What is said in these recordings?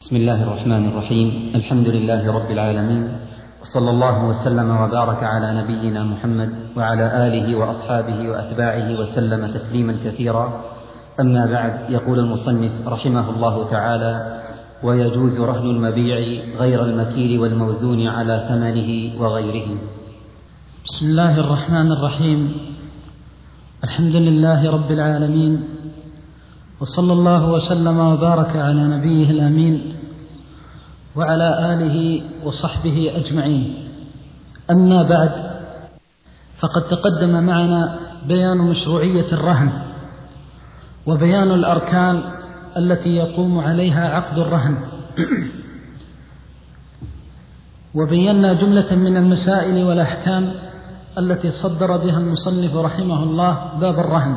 بسم الله الرحمن الرحيم. الحمد لله رب العالمين، وصلى الله وسلم وبارك على نبينا محمد وعلى آله وأصحابه وأتباعه وسلم تسليما كثيرا. أما بعد، يقول المصنف رحمه الله تعالى: ويجوز رهن المبيع غير المكيل والموزون على ثمنه وغيره. بسم الله الرحمن الرحيم. الحمد لله رب العالمين، وصلى الله وسلم وبارك على نبيه الأمين وعلى آله وصحبه أجمعين. أما بعد، فقد تقدم معنا بيان مشروعية الرهن وبيان الأركان التي يقوم عليها عقد الرهن، وبينا جملة من المسائل والأحكام التي صدر بها المصنف رحمه الله باب الرهن.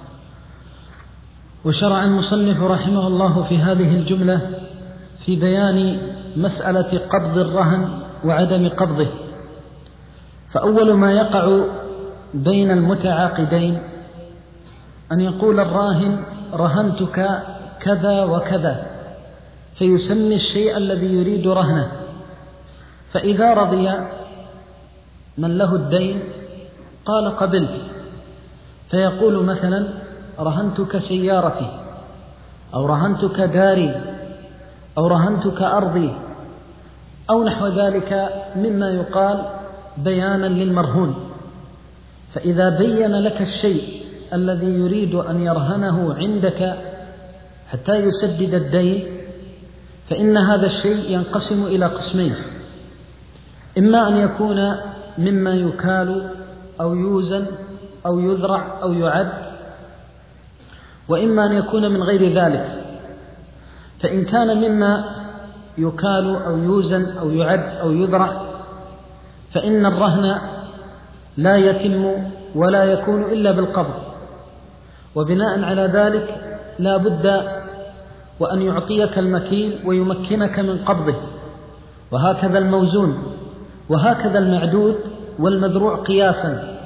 وشرع المصنف رحمه الله في هذه الجملة في بيان مسألة قبض الرهن وعدم قبضه. فأول ما يقع بين المتعاقدين أن يقول الراهن: رهنتك كذا وكذا، فيسمي الشيء الذي يريد رهنه. فإذا رضي من له الدين قال: قبلت. فيقول مثلا: رهنتك سيارتي، أو رهنتك داري، أو رهنتك أرضي، أو نحو ذلك مما يقال بيانا للمرهون. فإذا بين لك الشيء الذي يريد أن يرهنه عندك حتى يسدد الدين، فإن هذا الشيء ينقسم إلى قسمين: إما أن يكون مما يكال أو يوزن أو يذرع أو يعد، وإما أن يكون من غير ذلك. فإن كان مما يكال أو يوزن أو يعد أو يذرع، فإن الرهن لا يتم ولا يكون إلا بالقبض، وبناء على ذلك لا بد وأن يعطيك المكيل ويمكنك من قبضه، وهكذا الموزون، وهكذا المعدود والمذروع قياسا.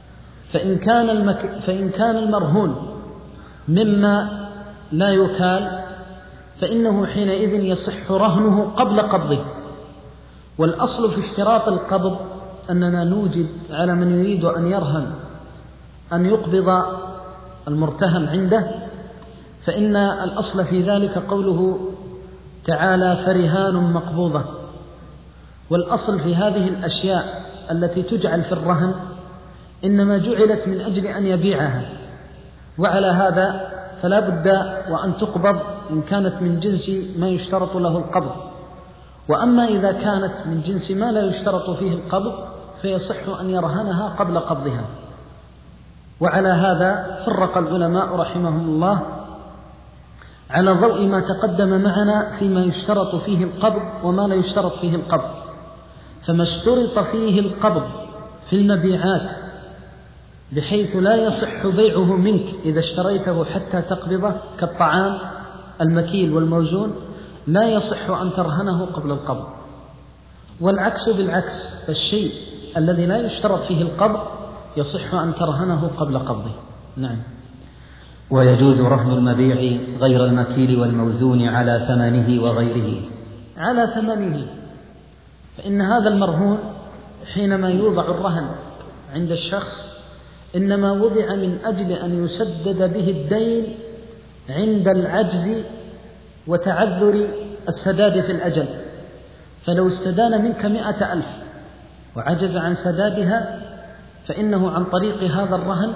فإن كان المرهون مما لا يكال، فإنه حينئذ يصح رهنه قبل قبضه. والأصل في اشتراط القبض أننا نوجب على من يريد أن يرهن أن يقبض المرتهن عنده، فإن الأصل في ذلك قوله تعالى: فرهان مقبوضة. والأصل في هذه الأشياء التي تجعل في الرهن إنما جعلت من أجل أن يبيعها، وعلى هذا فلا بد وأن تقبض إن كانت من جنس ما يشترط له القبض. وأما إذا كانت من جنس ما لا يشترط فيه القبض فيصح أن يرهنها قبل قبضها. وعلى هذا فرق العلماء رحمهم الله على ضوء ما تقدم معنا فيما يشترط فيه القبض وما لا يشترط فيه القبض. فما اشترط فيه القبض في المبيعات بحيث لا يصح بيعه منك إذا اشتريته حتى تقبضه، كالطعام المكيل والموزون، لا يصح أن ترهنه قبل القبض. والعكس بالعكس، فالشيء الذي لا يشترط فيه القبض يصح أن ترهنه قبل قبضه. نعم. ويجوز رهن المبيع غير المكيل والموزون على ثمنه وغيره. على ثمنه، فإن هذا المرهون حينما يوضع الرهن عند الشخص إنما وضع من أجل أن يسدد به الدين عند العجز وتعذر السداد في الأجل. فلو استدان منك 100,000 وعجز عن سدادها، فإنه عن طريق هذا الرهن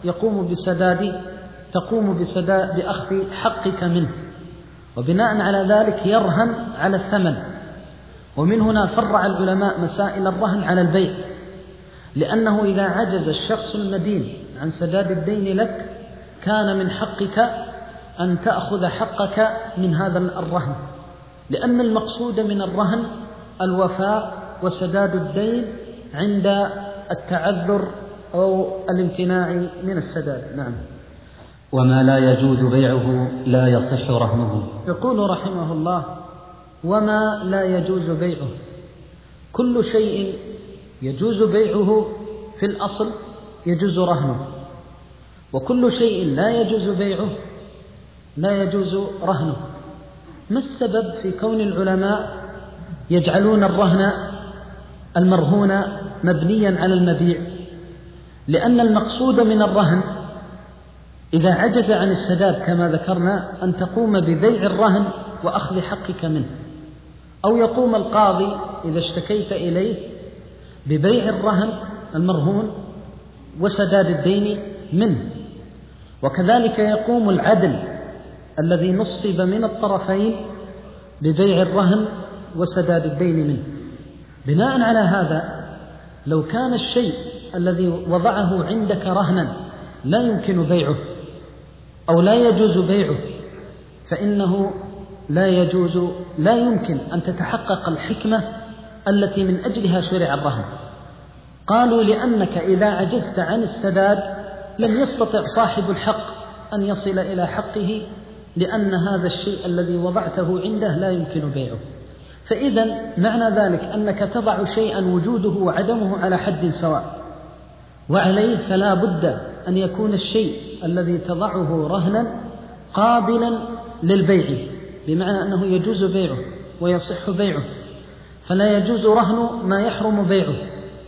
تقوم بأخذ حقك منه، وبناء على ذلك يرهن على الثمن. ومن هنا فرع العلماء مسائل الرهن على البيع، لأنه إذا عجز الشخص المدين عن سداد الدين لك كان من حقك أن تأخذ حقك من هذا الرهن، لأن المقصود من الرهن الوفاء وسداد الدين عند التعذر أو الامتناع من السداد. نعم. وما لا يجوز بيعه لا يصح رهنه. يقول رحمه الله: وما لا يجوز بيعه، كل شيء يجوز بيعه في الأصل يجوز رهنه، وكل شيء لا يجوز بيعه لا يجوز رهنه. ما السبب في كون العلماء يجعلون الرهن المرهون مبنيا على المبيع؟ لأن المقصود من الرهن إذا عجز عن السداد كما ذكرنا أن تقوم ببيع الرهن وأخذ حقك منه، أو يقوم القاضي إذا اشتكيت إليه ببيع الرهن المرهون وسداد الدين منه، وكذلك يقوم العدل الذي نصب من الطرفين ببيع الرهن وسداد الدين منه. بناء على هذا لو كان الشيء الذي وضعه عندك رهنا لا يمكن بيعه أو لا يجوز بيعه فإنه لا يمكن أن تتحقق الحكمة التي من أجلها شرع الرهن. قالوا لأنك إذا عجزت عن السداد لم يستطع صاحب الحق أن يصل إلى حقه، لأن هذا الشيء الذي وضعته عنده لا يمكن بيعه. فإذا معنى ذلك أنك تضع شيئا وجوده وعدمه على حد سواء، وعليه فلا بد أن يكون الشيء الذي تضعه رهنا قابلا للبيع، بمعنى أنه يجوز بيعه ويصح بيعه، فلا يجوز رهن ما يحرم بيعه،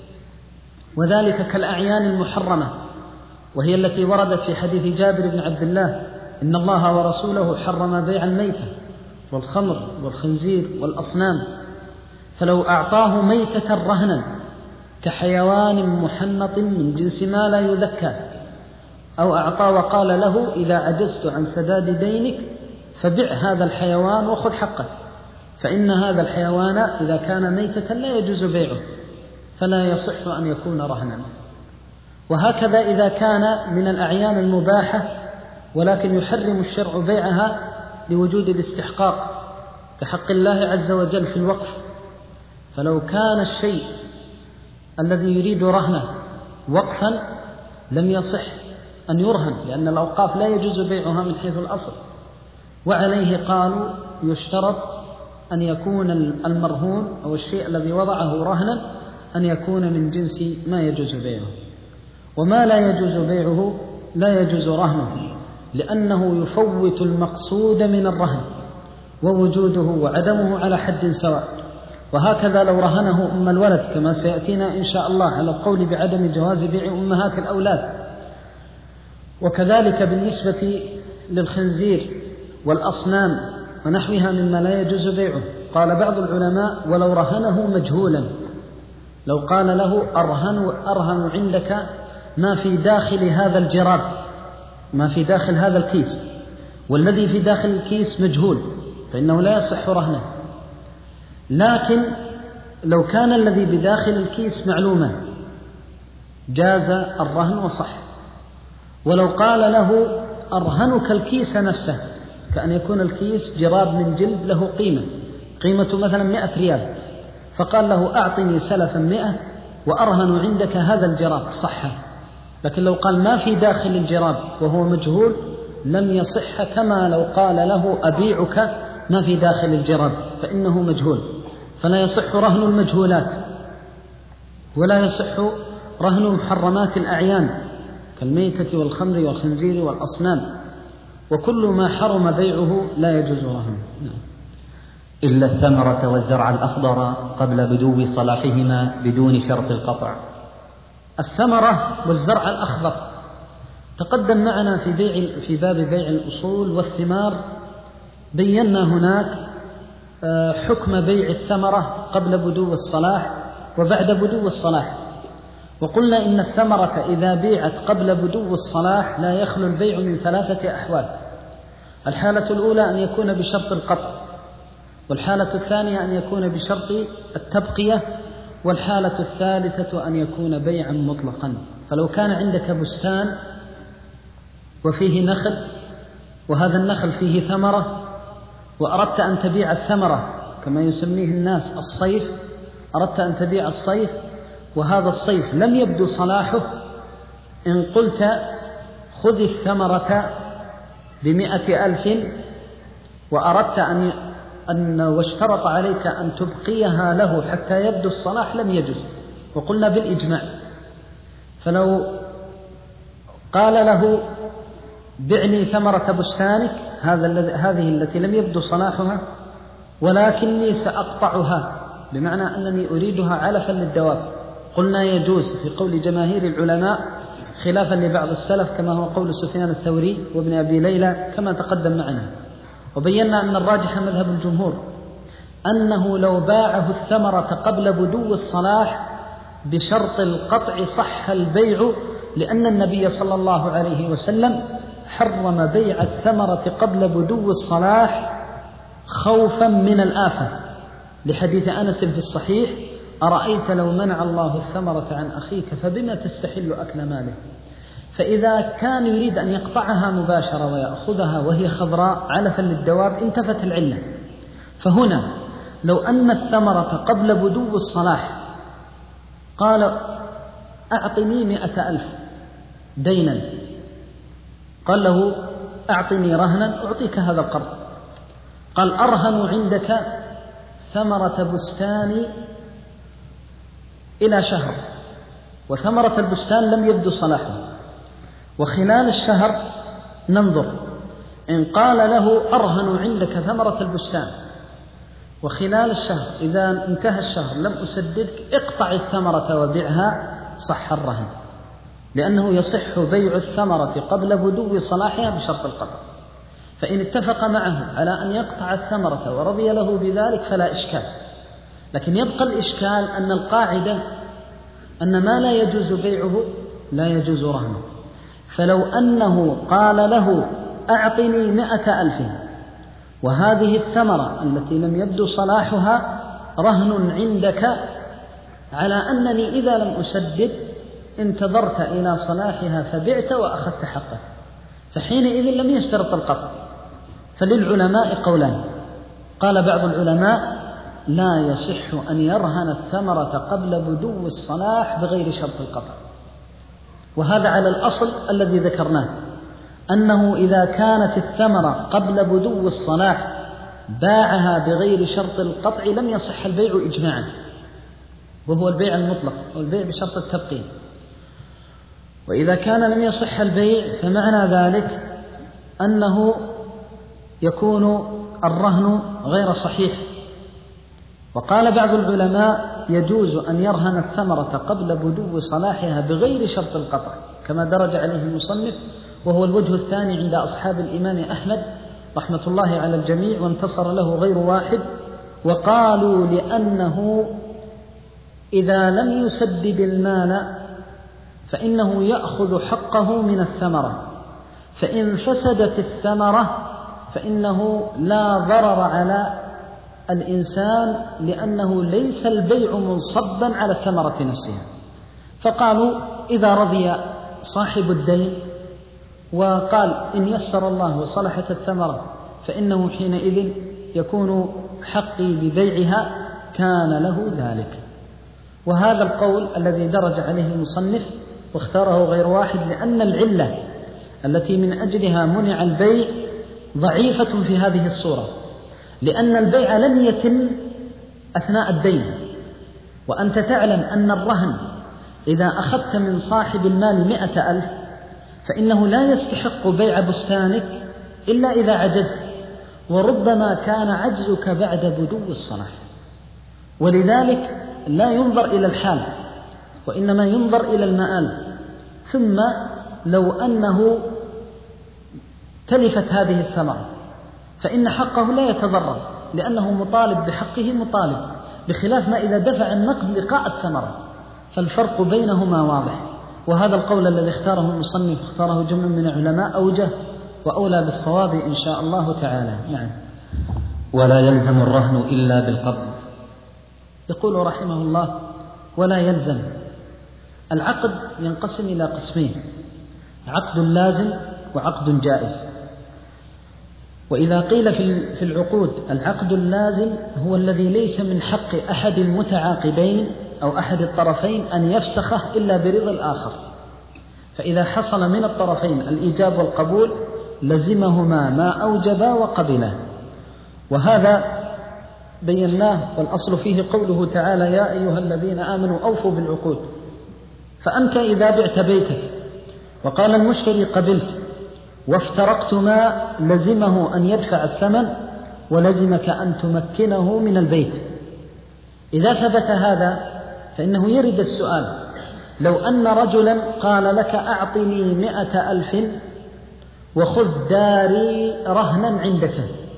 وذلك كالأعيان المحرمة، وهي التي وردت في حديث جابر بن عبد الله إن الله ورسوله حرم بيع الميتة والخمر والخنزير والأصنام، فلو أعطاه ميتة رهنا كحيوان محنط من جنس ما لا يذكى، أو أعطى وقال له إذا عجزت عن سداد دينك فبع هذا الحيوان وخذ حقه، فإن هذا الحيوان إذا كان ميتة لا يجوز بيعه فلا يصح أن يكون رهنا. وهكذا إذا كان من الأعيان المباحة ولكن يحرم الشرع بيعها لوجود الاستحقاق كحق الله عز وجل في الوقف، فلو كان الشيء الذي يريد رهنه وقفا لم يصح أن يرهن، لأن الأوقاف لا يجوز بيعها من حيث الأصل. وعليه قالوا يشترط أن يكون المرهون أو الشيء الذي وضعه رهنا أن يكون من جنس ما يجوز بيعه، وما لا يجوز بيعه لا يجوز رهنه، لأنه يفوت المقصود من الرهن ووجوده وعدمه على حد سواء. وهكذا لو رهنه أم الولد كما سيأتينا إن شاء الله على القول بعدم جواز بيع أمهات الأولاد. وكذلك بالنسبة للخنزير والأصنام ونحوها مما لا يجوز بيعه، قال بعض العلماء ولو رهنه مجهولا، لو قال له أرهن عندك ما في داخل هذا الجراب، ما في داخل هذا الكيس، والذي في داخل الكيس مجهول فإنه لا يصح رهنه. لكن لو كان الذي بداخل الكيس معلوما جاز الرهن وصح. ولو قال له أرهنك الكيس نفسه، كأن يكون الكيس جراب من جلد له قيمته مثلا 100 ريال، فقال له أعطني سلفا 100 وأرهن عندك هذا الجراب صح. لكن لو قال ما في داخل الجراب وهو مجهول لم يصح، كما لو قال له أبيعك ما في داخل الجراب فإنه مجهول، فلا يصح رهن المجهولات، ولا يصح رهن محرمات الأعيان كالميتة والخمر والخنزير والأصنام، وكل ما حرم بيعه لا يجوز رهنه. إلا الثمرة والزرع الأخضر قبل بدو صلاحهما بدون شرط القطع. الثمرة والزرع الأخضر تقدم معنا في باب بيع الأصول والثمار، بينا هناك حكم بيع الثمرة قبل بدو الصلاح وبعد بدو الصلاح، وقلنا إن الثمرة إذا بيعت قبل بدو الصلاح لا يخلو البيع من 3 أحوال. الحالة الأولى أن يكون بشرط القطع، والحالة الثانية أن يكون بشرط التبقية، والحالة الثالثة أن يكون بيعا مطلقا. فلو كان عندك بستان وفيه نخل وهذا النخل فيه ثمرة وأردت أن تبيع الثمرة كما يسميه الناس الصيف، أردت أن تبيع الصيف وهذا الصيف لم يبدو صلاحه، إن قلت خذ الثمرة ب100,000 وأردت واشترط عليك أن تبقيها له حتى يبدو الصلاح لم يجوز، وقلنا بالإجماع. فلو قال له بعني ثمرة بستانك هذه التي لم يبدو صلاحها ولكني سأقطعها، بمعنى أنني أريدها علفا للدواب، قلنا يجوز في قول جماهير العلماء خلافا لبعض السلف كما هو قول سفيان الثوري وابن أبي ليلى كما تقدم معنا. وبينا أن الراجح مذهب الجمهور أنه لو باعه الثمرة قبل بدو الصلاح بشرط القطع صح البيع، لأن النبي صلى الله عليه وسلم حرم بيع الثمرة قبل بدو الصلاح خوفا من الآفة، لحديث أنس في الصحيح: أرأيت لو منع الله الثمرة عن أخيك فبما تستحل أكل ماله. فإذا كان يريد أن يقطعها مباشرة ويأخذها وهي خضراء علفا للدواب انتفت العلة. فهنا لو أن الثمرة قبل بدو الصلاح قال: أعطني 100,000 دينا، قال له: أعطني رهنا أعطيك هذا القرض. قال: أرهن عندك ثمرة بستاني إلى شهر، وثمرة البستان لم يبدو صلاحه، وخلال الشهر ننظر. إن قال له: أرهن عندك ثمرة البستان، وخلال الشهر إذا انتهى الشهر لم أسددك، اقطع الثمرة وبيعها، صح الرهن، لأنه يصح بيع الثمرة قبل بدو صلاحها بشرط القطع. فإن اتفق معه على أن يقطع الثمرة ورضي له بذلك فلا إشكال، لكن يبقى الإشكال أن القاعدة أن ما لا يجوز بيعه لا يجوز رهنه. فلو أنه قال له: أعطني 100,000 وهذه الثمرة التي لم يبدو صلاحها رهن عندك على أنني إذا لم أسدد انتظرت إلى صلاحها فبعت وأخذت حقه، فحينئذ لم يشترط القطع. فللعلماء قولان: قال بعض العلماء: لا يصح أن يرهن الثمرة قبل بدو الصلاح بغير شرط القطع، وهذا على الأصل الذي ذكرناه، أنه إذا كانت الثمرة قبل بدو الصلاح باعها بغير شرط القطع لم يصح البيع إجماعا، وهو البيع المطلق والبيع بشرط التبقين. وإذا كان لم يصح البيع فمعنى ذلك أنه يكون الرهن غير صحيح. وقال بعض العلماء: يجوز أن يرهن الثمرة قبل بدو صلاحها بغير شرط القطع، كما درج عليه المصنف، وهو الوجه الثاني عند أصحاب الإمام أحمد رحمة الله على الجميع، وانتصر له غير واحد. وقالوا لأنه إذا لم يسدد المال فإنه يأخذ حقه من الثمرة، فإن فسدت الثمرة فإنه لا ضرر على الإنسان، لأنه ليس البيع منصبا على الثمرة نفسها. فقالوا: إذا رضي صاحب الدين وقال: إن يسر الله وصلحت الثمرة فإنه حينئذ يكون حقي ببيعها، كان له ذلك. وهذا القول الذي درج عليه المصنف واختاره غير واحد، لأن العلة التي من أجلها منع البيع ضعيفة في هذه الصورة، لأن البيع لم يتم أثناء الدين، وأنت تعلم أن الرهن إذا أخذت من صاحب المال 100,000 فإنه لا يستحق بيع بستانك إلا إذا عجزت، وربما كان عجزك بعد بدو الصلاح، ولذلك لا ينظر إلى الحال وإنما ينظر إلى المآل. ثم لو أنه تلفت هذه الثمرة فإن حقه لا يتضرر، لأنه مطالب بحقه مطالب، بخلاف ما إذا دفع النقد لقاء الثمرة، فالفرق بينهما واضح. وهذا القول الذي اختاره المصنف اختاره جمع من العلماء أوجه وأولى بالصواب إن شاء الله تعالى. نعم. ولا يلزم الرهن إلا بالقبض. يقول رحمه الله: ولا يلزم. العقد ينقسم إلى قسمين: عقد لازم وعقد جائز. وإذا قيل في العقود العقد اللازم هو الذي ليس من حق أحد المتعاقدين أو أحد الطرفين أن يفسخه إلا برضا الآخر، فإذا حصل من الطرفين الإيجاب والقبول لزمهما ما أوجبا وقبلا. وهذا بيناه، والأصل فيه قوله تعالى: يا أيها الذين آمنوا أوفوا بالعقود. فأنت إذا بعت بيتك وقال المشتري: قبلت، وافترقتما لزمه أن يدفع الثمن ولزمك أن تمكنه من البيت. إذا ثبت هذا فإنه يرد السؤال: لو أن رجلا قال لك أعطني 100,000 وخذ داري رهنا عندك،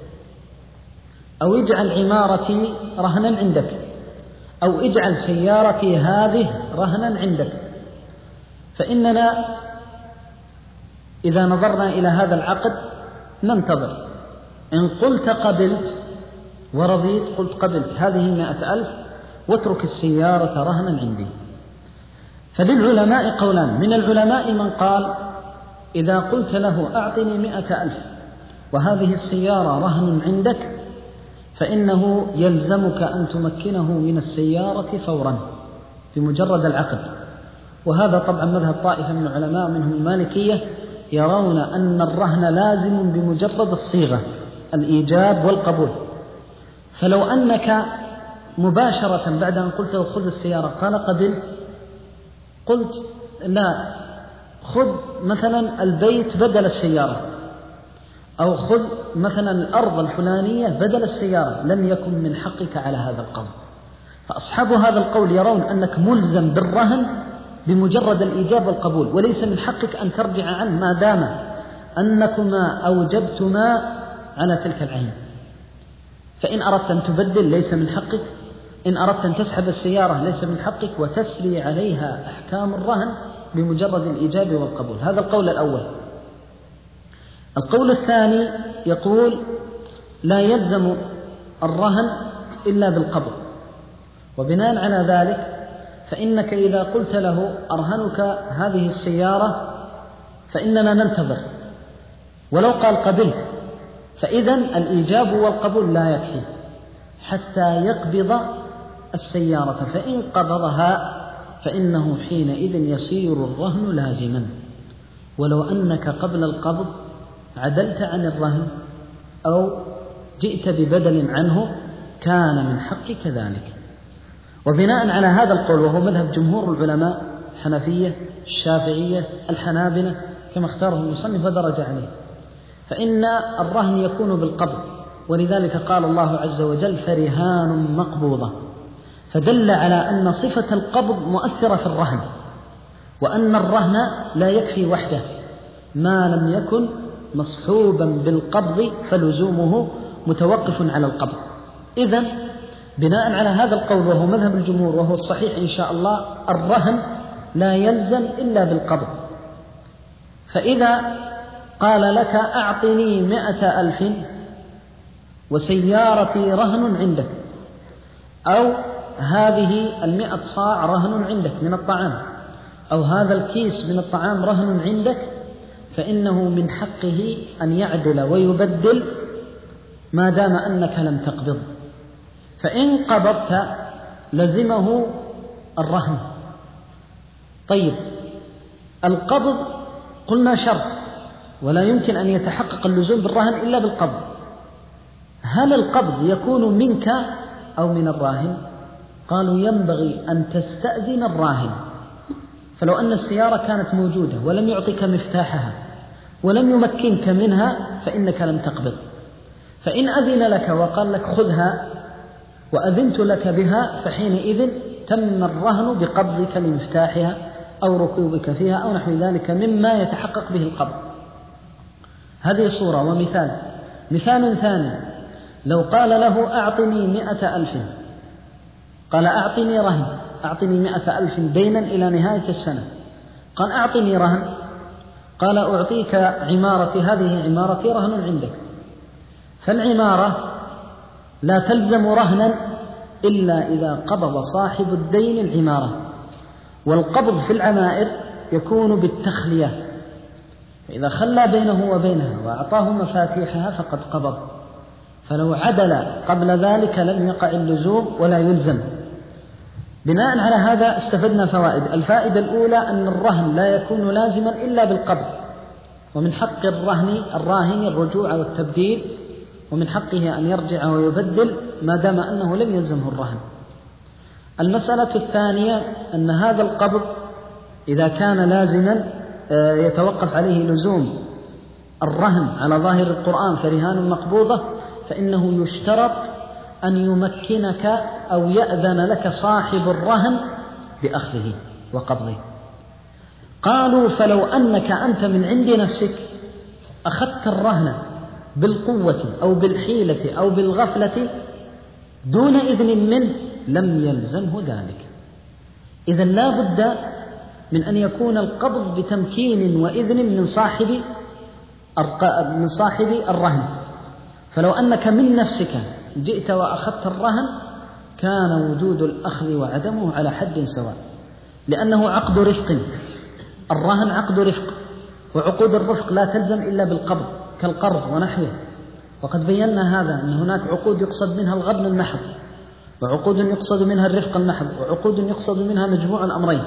أو اجعل عمارتي رهنا عندك، أو اجعل سيارتي هذه رهنا عندك، فإننا إذا نظرنا إلى هذا العقد ننتظر. إن قلت قبلت ورضيت قلت قبلت هذه 100,000 واترك السيارة رهنا عندي. فللعلماء قولان: من العلماء من قال إذا قلت له أعطني 100,000 وهذه السيارة رهن عندك فإنه يلزمك أن تمكنه من السيارة فورا بمجرد العقد. وهذا طبعا مذهب طائفة من العلماء منهم المالكية، يرون أن الرهن لازم بمجرد الصيغة، الإيجاب والقبول. فلو أنك مباشرة بعد أن قلت له خذ السيارة قال قبلت، قلت لا، خذ مثلا البيت بدل السيارة، أو خذ مثلا الأرض الفلانية بدل السيارة، لم يكن من حقك على هذا القول. فأصحاب هذا القول يرون أنك ملزم بالرهن بمجرد الإيجاب والقبول، وليس من حقك أن ترجع عنه ما دام أنكما أوجبتما على تلك العين. فإن أردت أن تبدل ليس من حقك، إن أردت أن تسحب السيارة ليس من حقك، وتسري عليها أحكام الرهن بمجرد الإيجاب والقبول. هذا القول الأول. القول الثاني يقول لا يلزم الرهن إلا بالقبض، وبناء على ذلك فإنك إذا قلت له أرهنك هذه السيارة فإننا ننتظر، ولو قال قبلت فإذن الإيجاب والقبول لا يكفي حتى يقبض السيارة، فإن قبضها فإنه حينئذ يصير الرهن لازما. ولو أنك قبل القبض عدلت عن الرهن أو جئت ببدل عنه كان من حقك ذلك. وبناء على هذا القول، وهو مذهب جمهور العلماء الحنفية الشافعية الحنابلة كما اختاره المصنف ودرج عليه، فإن الرهن يكون بالقبض، ولذلك قال الله عز وجل فرهان مقبوضة، فدل على أن صفة القبض مؤثرة في الرهن، وأن الرهن لا يكفي وحده ما لم يكن مصحوبا بالقبض فلزومه متوقف على القبض. إذن بناء على هذا القول وهو مذهب الجمهور وهو الصحيح إن شاء الله، الرهن لا يلزم إلا بالقبض. فإذا قال لك أعطني 100,000 وسيارتي رهن عندك، أو هذه 100 صاع رهن عندك من الطعام، أو هذا الكيس من الطعام رهن عندك، فإنه من حقه أن يعدل ويبدل ما دام أنك لم تقبض. فإن قبضت لزمه الرهن. طيب، القبض قلنا شرط، ولا يمكن أن يتحقق اللزوم بالرهن إلا بالقبض. هل القبض يكون منك أو من الراهن؟ قالوا ينبغي أن تستأذن الراهن. فلو أن السيارة كانت موجودة ولم يعطيك مفتاحها ولم يمكنك منها فإنك لم تقبض. فإن أذن لك وقال لك خذها وأذنت لك بها فحينئذ تم الرهن بقبضك لمفتاحها أو ركوبك فيها أو نحو ذلك مما يتحقق به القبض. هذه صورة ومثال. مثال ثاني: لو قال له أعطني 100,000، قال أعطني رهن، أعطني 100,000 دينا إلى نهاية السنة، قال أعطني رهن، قال أعطيك عمارتي، هذه عمارتي رهن عندك. فالعمارة لا تلزم رهنا إلا إذا قبض صاحب الدين العمارة، والقبض في العمائر يكون بالتخلية، فإذا خلى بينه وبينها وأعطاه مفاتيحها فقد قبض. فلو عدل قبل ذلك لم يقع اللزوم ولا يلزم. بناء على هذا استفدنا فوائد. الفائدة الأولى أن الرهن لا يكون لازما إلا بالقبض، ومن حق الراهن الرجوع والتبديل، ومن حقه أن يرجع ويبدل ما دام أنه لم يلزمه الرهن. المسألة الثانية أن هذا القبض إذا كان لازما يتوقف عليه لزوم الرهن على ظاهر القرآن فرهان مقبوضة، فإنه يشترط أن يمكنك أو يأذن لك صاحب الرهن بأخذه وقبضه. قالوا فلو أنك أنت من عند نفسك أخذت الرهن بالقوة أو بالحيلة أو بالغفلة دون إذن منه لم يلزمه ذلك. إذن لا بد من أن يكون القبض بتمكين وإذن من صاحب الرهن. فلو أنك من نفسك جئت وأخذت الرهن كان وجود الأخذ وعدمه على حد سواء، لأنه عقد رفق. الرهن عقد رفق، وعقود الرفق لا تلزم إلا بالقبض كالقرض ونحوه. وقد بينا هذا، أن هناك عقود يقصد منها الغبن المحض، وعقود يقصد منها الرفق المحض، وعقود يقصد منها مجموع الأمرين.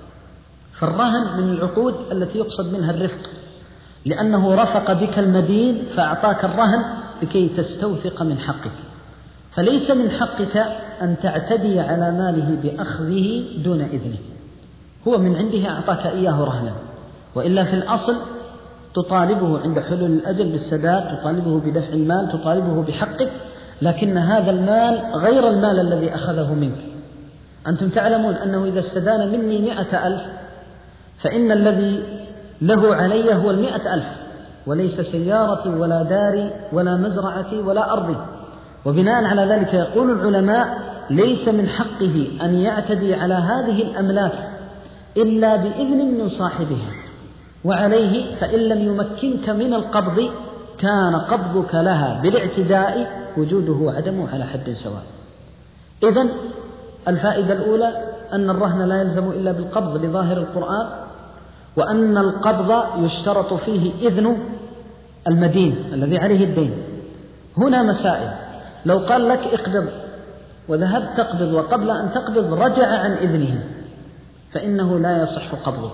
فالرهن من العقود التي يقصد منها الرفق، لأنه رفق بك المدين فأعطاك الرهن لكي تستوثق من حقك، فليس من حقك أن تعتدي على ماله بأخذه دون إذنه. هو من عنده أعطاك إياه رهنا، وإلا في الأصل تطالبه عند حلول الأجل بالسداد، تطالبه بدفع المال، تطالبه بحقك، لكن هذا المال غير المال الذي أخذه منك. أنتم تعلمون أنه إذا استدان مني 100,000 فإن الذي له علي هو 100,000، وليس سيارتي ولا داري ولا مزرعتي ولا أرضي. وبناء على ذلك يقول العلماء ليس من حقه أن يعتدي على هذه الأملاك إلا بإذن من صاحبها، وعليه فإن لم يمكنك من القبض كان قبضك لها بالاعتداء وجوده وعدمه على حد سواء. إذن الفائدة الأولى أن الرهن لا يلزم إلا بالقبض لظاهر القرآن، وأن القبض يشترط فيه إذن المدين الذي عليه الدين. هنا مسائل: لو قال لك اقبض وذهبت تقبض وقبل أن تقبض رجع عن إذنه فإنه لا يصح قبضك،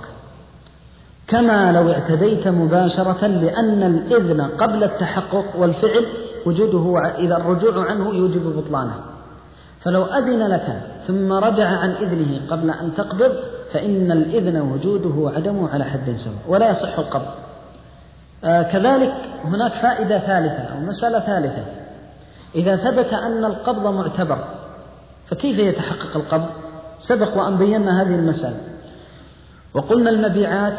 كما لو اعتديت مباشرة، لأن الإذن قبل التحقق والفعل وجوده إذا الرجوع عنه يوجب بطلانه. فلو أذن لك ثم رجع عن إذنه قبل أن تقبض فإن الإذن وجوده وعدمه على حد سواء ولا يصح القبض. كذلك هناك فائدة ثالثة أو مسألة ثالثة: إذا ثبت أن القبض معتبر فكيف يتحقق القبض؟ سبق وأن بينا هذه المسألة وقلنا المبيعات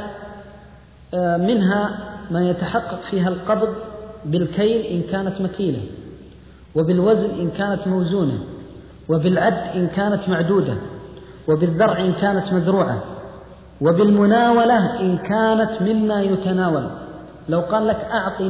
منها ما يتحقق فيها القبض بالكيل إن كانت مكيلة، وبالوزن إن كانت موزونة، وبالعد إن كانت معدودة، وبالذرع إن كانت مذروعة، وبالمناولة إن كانت مما يتناول. لو قال لك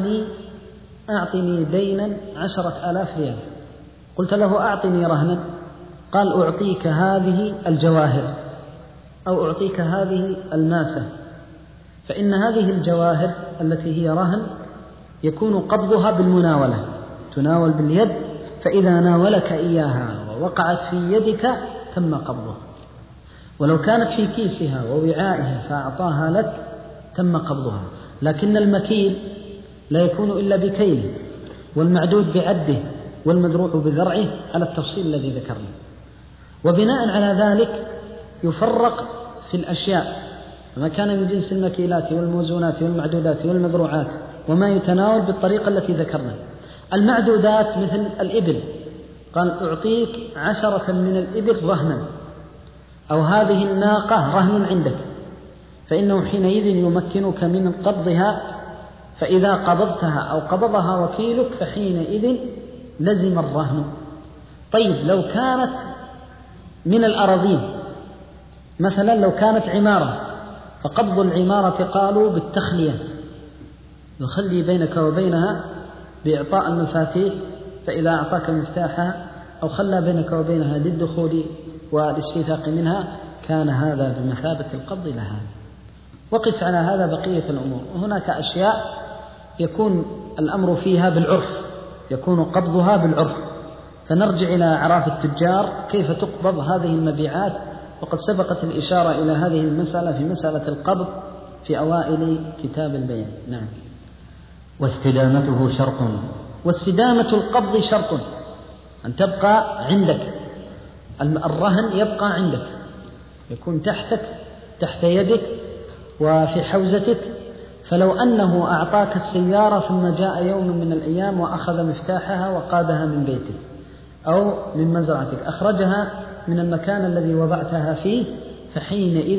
أعطني دينا 10,000 ريال، قلت له أعطني رهنا، قال أعطيك هذه الجواهر أو أعطيك هذه الماسة، فإن هذه الجواهر التي هي رهن يكون قبضها بالمناولة، تناول باليد، فإذا ناولك إياها ووقعت في يدك تم قبضها. ولو كانت في كيسها ووعائها فأعطاها لك تم قبضها. لكن المكيل لا يكون إلا بكيله، والمعدود بعده، والمذروع بذرعه على التفصيل الذي ذكرنا. وبناء على ذلك يفرق في الأشياء ما كان من جنس المكيلات والموزونات والمعدودات والمذروعات وما يتناول بالطريقة التي ذكرنا. المعدودات مثل الإبل، قال أعطيك 10 من الإبل رهنا، أو هذه الناقة رهن عندك، فإنه حينئذ يمكنك من قبضها، فإذا قبضتها أو قبضها وكيلك فحينئذ لزم الرهن. طيب لو كانت من الأراضين مثلا، لو كانت عمارة، فقبض العمارة قالوا بالتخلية، يخلي بينك وبينها بإعطاء المفاتيح، فإذا أعطاك مفتاحها أو خلى بينك وبينها للدخول والاستيثاق منها كان هذا بمثابة القبض لها. وقس على هذا بقية الأمور. وهناك أشياء يكون الأمر فيها بالعرف، يكون قبضها بالعرف، فنرجع إلى أعراف التجار كيف تقبض هذه المبيعات، وقد سبقت الإشارة إلى هذه المسألة في مسألة القبض في أوائل كتاب البيان. نعم. واستدامته شرط. واستدامة القبض شرط، أن تبقى عندك الرهن، يبقى عندك، يكون تحتك، تحت يدك وفي حوزتك، فلو أنه أعطاك السيارة ثم جاء يوم من الأيام وأخذ مفتاحها وقادها من بيتك أو من مزرعتك، أخرجها من المكان الذي وضعتها فيه، فحينئذ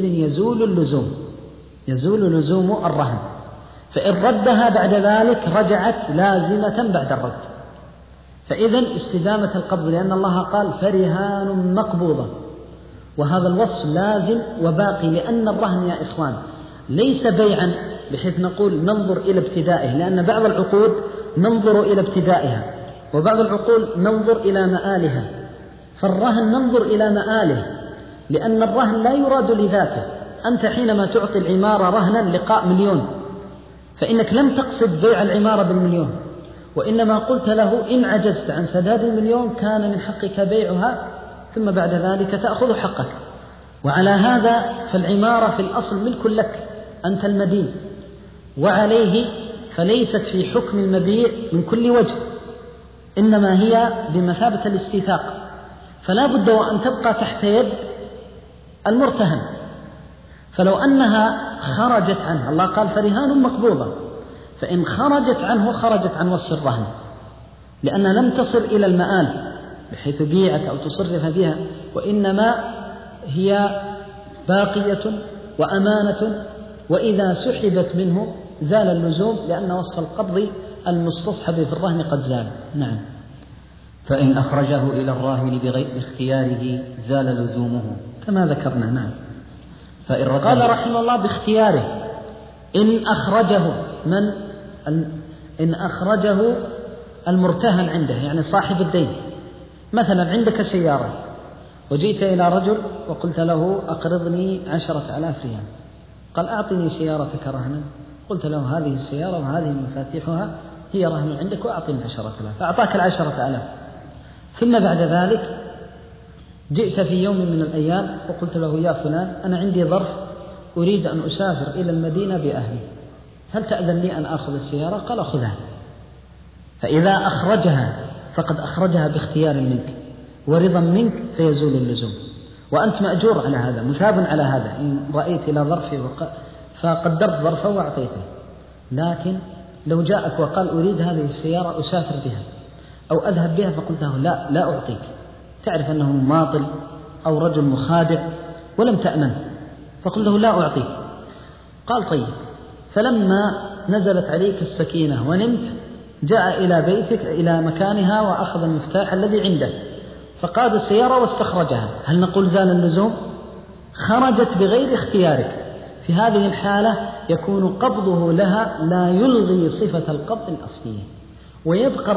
يزول لزوم الرهن. فإن ردها بعد ذلك رجعت لازمة بعد الرد. فإذن استدامة القبض، لأن الله قال فرهان مقبوضة، وهذا الوصف لازم وباقي، لأن الرهن يا إخوان ليس بيعا بحيث نقول ننظر إلى ابتدائه، لأن بعض العقود ننظر إلى ابتدائها وبعض العقود ننظر إلى مآلها. فالرهن ننظر إلى مآله، لأن الرهن لا يراد لذاته. أنت حينما تعطي العمارة رهنا لقاء 1,000,000، فإنك لم تقصد بيع العمارة ب1,000,000، وإنما قلت له إن عجزت عن سداد 1,000,000 كان من حقك بيعها، ثم بعد ذلك تأخذ حقك. وعلى هذا فالعمارة في الأصل ملك لك، أنت المدين وعليه، فليست في حكم المبيع من كل وجه، إنما هي بمثابة الاستيثاق، فلا بد وأن تبقى تحت يد المرتهن. فلو أنها خرجت عنه، الله قال فرهان مقبوضة، فإن خرجت عنه خرجت عن وصف الرهن، لأنها لم تصل إلى المآل بحيث بيعت أو تصرف بها، وإنما هي باقية وأمانة، وإذا سحبت منه زال اللزوم، لأن وصف القبض المستصحب في الرهن قد زال. نعم. فإن أخرجه إلى الراهن بغير اختياره زال لزومه كما ذكرنا. نعم. قال رحمه الله باختياره. إن أخرجه المرتهن عنده، يعني صاحب الدين. مثلا عندك سيارة وجئت إلى رجل وقلت له أقرضني 10,000 ريال، قال أعطني سيارتك رهنا. قلت له هذه السيارة وهذه مفاتيحها هي رهن عندك وأعطني 10,000، فأعطاك 10,000. ثم بعد ذلك جئت في يوم من الأيام وقلت له يا فلان أنا عندي ظرف أريد أن أسافر إلى المدينة بأهلي، هل تأذن لي أن أخذ السيارة؟ قال أخذها. فإذا أخرجها فقد أخرجها باختيار منك ورضا منك، فيزول اللزوم، وأنت مأجور على هذا، مثاب على هذا. إن رأيت إلى ظرفي فقدرت ظرفه وأعطيته. لكن لو جاءك وقال أريد هذه السيارة أسافر بها أو أذهب بها، فقلت له لا أعطيك، تعرف أنه ماطل أو رجل مخادع ولم تأمن، فقلت له لا أعطيك. قال طيب. فلما نزلت عليك السكينة ونمت جاء إلى بيتك إلى مكانها وأخذ المفتاح الذي عنده فقاد السيارة واستخرجها، هل نقول زال اللزوم؟ خرجت بغير اختيارك. في هذه الحالة يكون قبضه لها لا يلغي صفة القبض الأصلية، ويبقى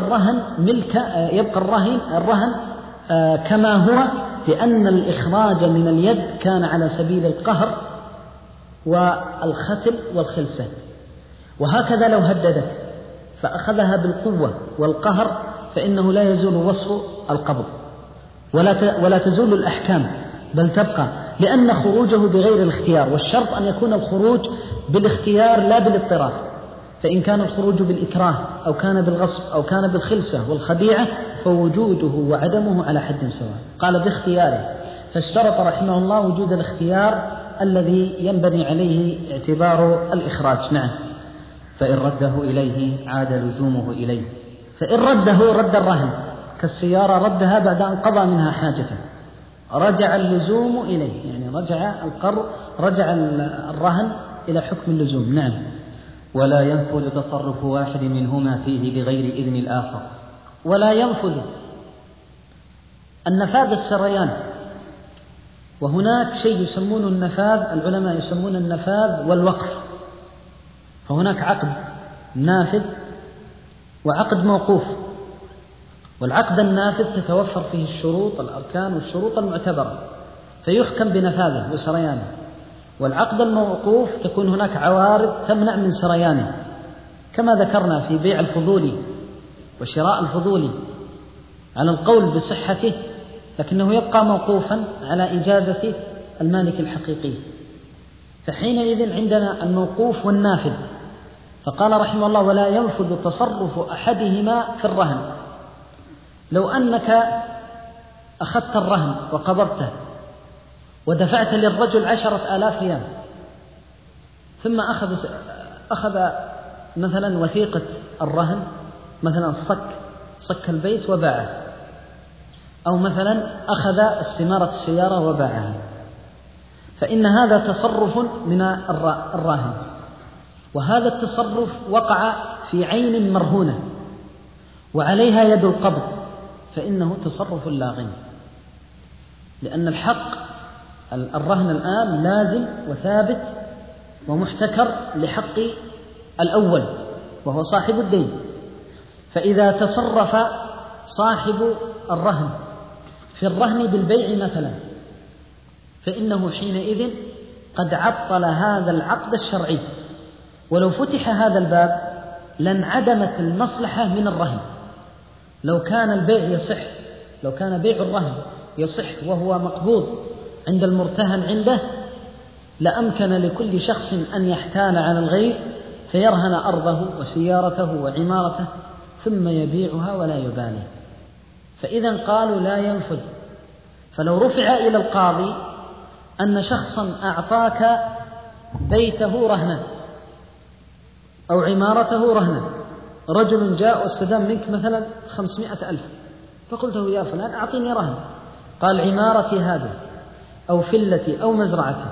الرهن كما هو، لأن الإخراج من اليد كان على سبيل القهر والختل والخلسة. وهكذا لو هددك فأخذها بالقوة والقهر فإنه لا يزول وصف القبض ولا تزول الأحكام، بل تبقى، لأن خروجه بغير الاختيار، والشرط أن يكون الخروج بالاختيار لا بالاضطرار. فإن كان الخروج بالإكراه أو كان بالغصب أو كان بالخلسة والخديعة فوجوده وعدمه على حد سواء. قال باختياره، فاشترط رحمه الله وجود الاختيار الذي ينبني عليه اعتبار الإخراج. نعم. فإن رده إليه عاد لزومه إليه. فإن رده رد الرهن، كالسيارة ردها بعد أن قضى منها حاجته، رجع اللزوم إليه، يعني رجع الرهن إلى حكم اللزوم. نعم. ولا ينفذ تصرف واحد منهما فيه بغير إذن الآخر. ولا ينفذ النفاذ السريان، وهناك شيء يسمونه النفاذ، العلماء يسمون النفاذ والوقف. فهناك عقد نافذ وعقد موقوف، والعقد النافذ تتوفر فيه الشروط الأركان والشروط المعتبرة فيحكم بنفاذه وسريانه، والعقد الموقوف تكون هناك عوارض تمنع من سريانه، كما ذكرنا في بيع الفضولي وشراء الفضولي على القول بصحته، لكنه يبقى موقوفا على إجازة المالك الحقيقي. فحينئذ عندنا الموقوف والنافذ. فقال رحمه الله ولا ينفذ تصرف أحدهما في الرهن. لو أنك أخذت الرهن وقبضته ودفعت للرجل 10,000 ريال، ثم أخذ مثلا وثيقة الرهن، مثلا صك البيت وباعه، أو مثلا أخذ استمارة السيارة وباعها، فإن هذا تصرف من الراهن، وهذا التصرف وقع في عين مرهونة وعليها يد القبض، فإنه تصرف لاغٍ، لأن الحق الرهن الآن لازم وثابت ومحتكر لحق الأول وهو صاحب الدين. فإذا تصرف صاحب الرهن في الرهن بالبيع مثلا، فإنه حينئذ قد عطل هذا العقد الشرعي، ولو فتح هذا الباب لانعدمت المصلحة من الرهن. لو كان البيع يصح، لو كان بيع الرهن يصح وهو مقبوض عند المرتهن عنده، لأمكن لكل شخص أن يحتال على الغير فيرهن أرضه وسيارته وعمارته ثم يبيعها ولا يبالي. فإذا قالوا لا ينفذ. فلو رفع إلى القاضي أن شخصا أعطاك بيته رهنا أو عمارته رهنا، رجل جاء واستدام منك مثلا 500,000، فقلت له يا فلان أعطيني رهن، قال عمارتي هذه أو فلتي أو مزرعتي،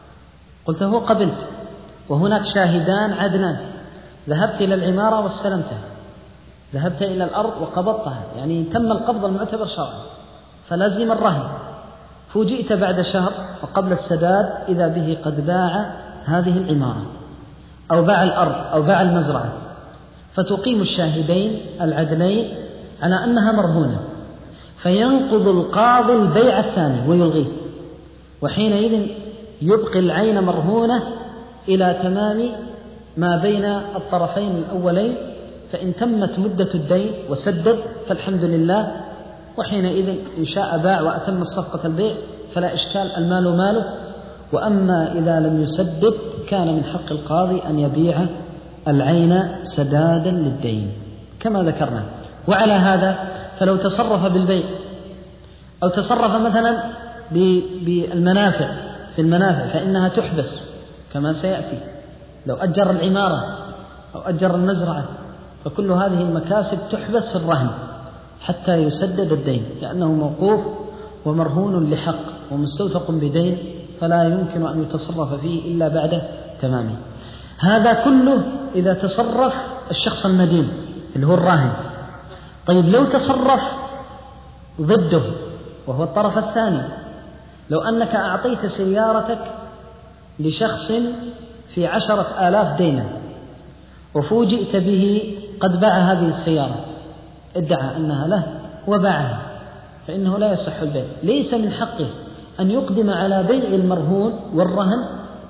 قلت له قبلت، وهناك شاهدان عدلان، ذهبت إلى العمارة واستلمتها، ذهبت إلى الأرض وقبضتها، يعني تم القبض المعتبر شرعا، فلازم الرهن. فوجئت بعد شهر وقبل السداد إذا به قد باع هذه العمارة أو باع الأرض أو باع المزرعة، فتقيم الشاهدين العدلين على أنها مرهونة، فينقض القاضي البيع الثاني ويلغيه، وحينئذ يبقي العين مرهونة إلى تمام ما بين الطرفين الأولين، فإن تمت مدة الدين وسدد فالحمد لله، وحينئذ إن شاء باع وأتم الصفقة البيع فلا إشكال، المال ماله. وأما إذا لم يسدد كان من حق القاضي أن يبيع العين سدادا للدين كما ذكرنا. وعلى هذا فلو تصرف بالبيع أو تصرف مثلا بالمنافع في المنافع فإنها تحبس كما سيأتي، لو أجر العمارة أو أجر المزرعة فكل هذه المكاسب تحبس في الرهن حتى يسدد الدين، لأنه موقوف ومرهون لحق ومستوثق بدين، فلا يمكن أن يتصرف فيه إلا بعد تمامه. هذا كله إذا تصرف الشخص المدين اللي هو الراهن. طيب لو تصرف ضده وهو الطرف الثاني، لو أنك أعطيت سيارتك لشخص في 10,000 دينا وفوجئت به قد باع هذه السيارة، ادعى أنها له وباعها، فإنه لا يصح البيع. ليس من حقه أن يقدم على بيع المرهون والرهن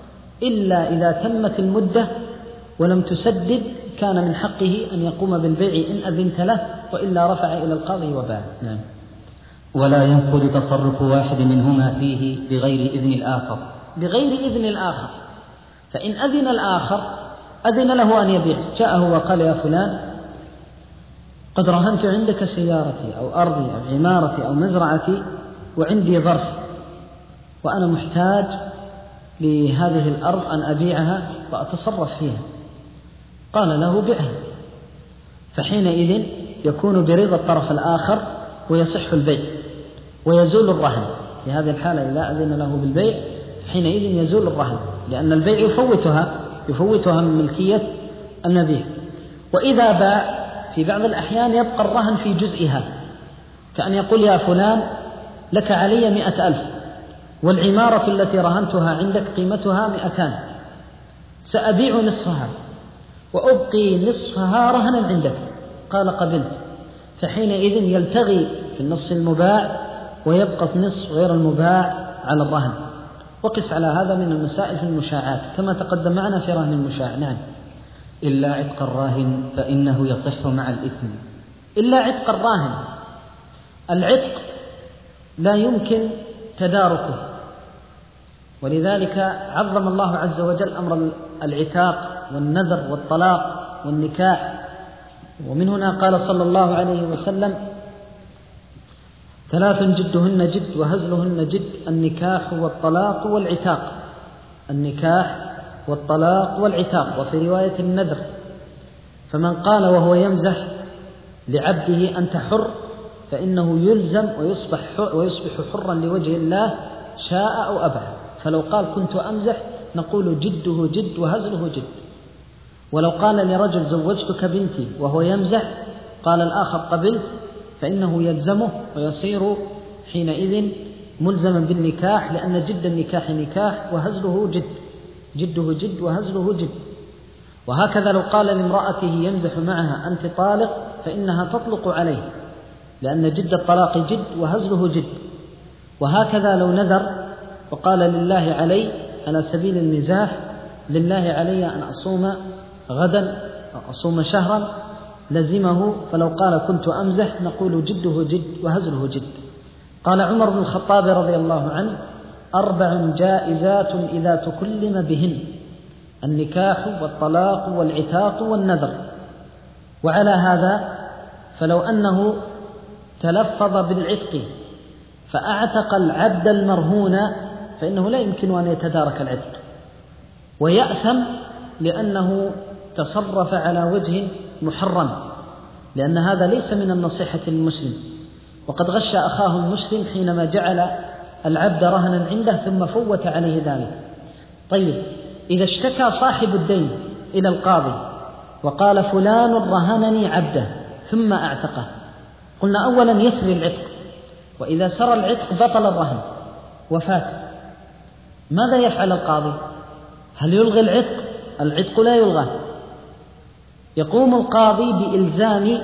إلا إذا تمت المدة ولم تسدد، كان من حقه أن يقوم بالبيع إن أذنت له، وإلا رفع إلى القاضي وباع. نعم. ولا ينقض تصرف واحد منهما فيه بغير إذن الآخر. بغير إذن الآخر، فإن أذن الآخر أذن له أن يبيع، جاءه وقال يا فلان قد رهنت عندك سيارتي أو أرضي أو عمارتي أو مزرعتي وعندي ظرف وأنا محتاج لهذه الأرض أن أبيعها وأتصرف فيها، قال له بيعها، فحينئذ يكون برضا الطرف الآخر ويصح البيع ويزول الرهن. في هذه الحالة إذا أذن له بالبيع حينئذ يزول الرهن، لأن البيع يفوتها من ملكية المبيع. وإذا باع في بعض الأحيان يبقى الرهن في جزئها، كأن يقول يا فلان لك علي 100,000 والعمارة التي رهنتها عندك قيمتها 200، سأبيع نصفها وأبقي نصفها رهنا عندك، قال قبلت، فحينئذ يلتغي في النصف المباع ويبقى النصف غير المباع على الرهن. وقس على هذا من المسائل في المشاعات كما تقدم معنا في رهن المشاع. نعم. إلا عتق الراهن فإنه يصح مع الإثم. إلا عتق الراهن، العتق لا يمكن تداركه، ولذلك عظم الله عز وجل أمر العتاق والنذر والطلاق والنكاح. ومن هنا قال صلى الله عليه وسلم 3 جدهن جد وهزلهن جد: النكاح والطلاق والعتاق. النكاح والطلاق والعتاق، وفي رواية النذر. فمن قال وهو يمزح لعبده أنت حر فإنه يلزم ويصبح حرا لوجه الله شاء أو أبى. فلو قال كنت أمزح نقول جده جد وهزله جد. ولو قال لرجل زوجتك بنتي وهو يمزح قال الآخر قبلت فإنه يلزمه ويصير حينئذ ملزما بالنكاح، لأن جد النكاح نكاح وهزله جد، جده جد وهزله جد. وهكذا لو قال لامرأته يمزح معها أنت طالق فإنها تطلق عليه، لأن جد الطلاق جد وهزله جد. وهكذا لو نذر وقال لله علي على سبيل المزاح لله علي أن أصوم غدا أو أصوم شهرا لزمه، فلو قال كنت أمزح نقول جده جد وهزله جد. قال عمر بن الخطاب رضي الله عنه 4 جائزات إذا تكلم بهن: النكاح والطلاق والعتاق والنذر. وعلى هذا فلو أنه تلفظ بالعتق فأعتق العبد المرهون فإنه لا يمكن أن يتدارك العتق، ويأثم لأنه تصرف على وجه محرم، لأن هذا ليس من النصيحة للمسلم، وقد غش أخاه المسلم حينما جعل العبد رهنا عنده ثم فوت عليه ذلك. طيب، إذا اشتكى صاحب الدين إلى القاضي وقال فلان رهنني عبده ثم أعتقه، قلنا أولا يسري العتق، وإذا سرى العتق بطل الرهن وفات. ماذا يفعل القاضي؟ هل يلغي العتق؟ العتق لا يلغى. يقوم القاضي بإلزام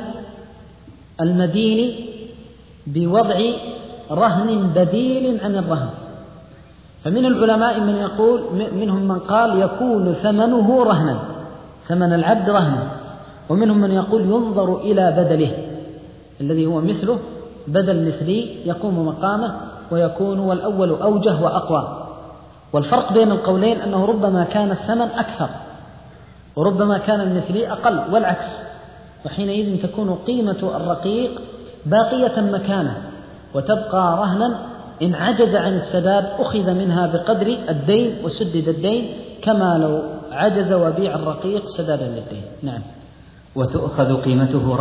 المدين بوضع رهن بديل عن الرهن. فمن العلماء من يقول، منهم من قال يكون ثمنه رهنا، ثمن العبد رهنا، ومنهم من يقول ينظر إلى بدله الذي هو مثله، بدل مثلي يقوم مقامه ويكون، والأول أوجه وأقوى. والفرق بين القولين أنه ربما كان الثمن أكثر وربما كان المثلي أقل والعكس، وحينئذ تكون قيمة الرقيق باقية مكانه وتبقى رهنا. إن عجز عن السداد أخذ منها بقدر الدين وسدد الدين، كما لو عجز وبيع الرقيق سدادا للدين. نعم. وتؤخذ قيمته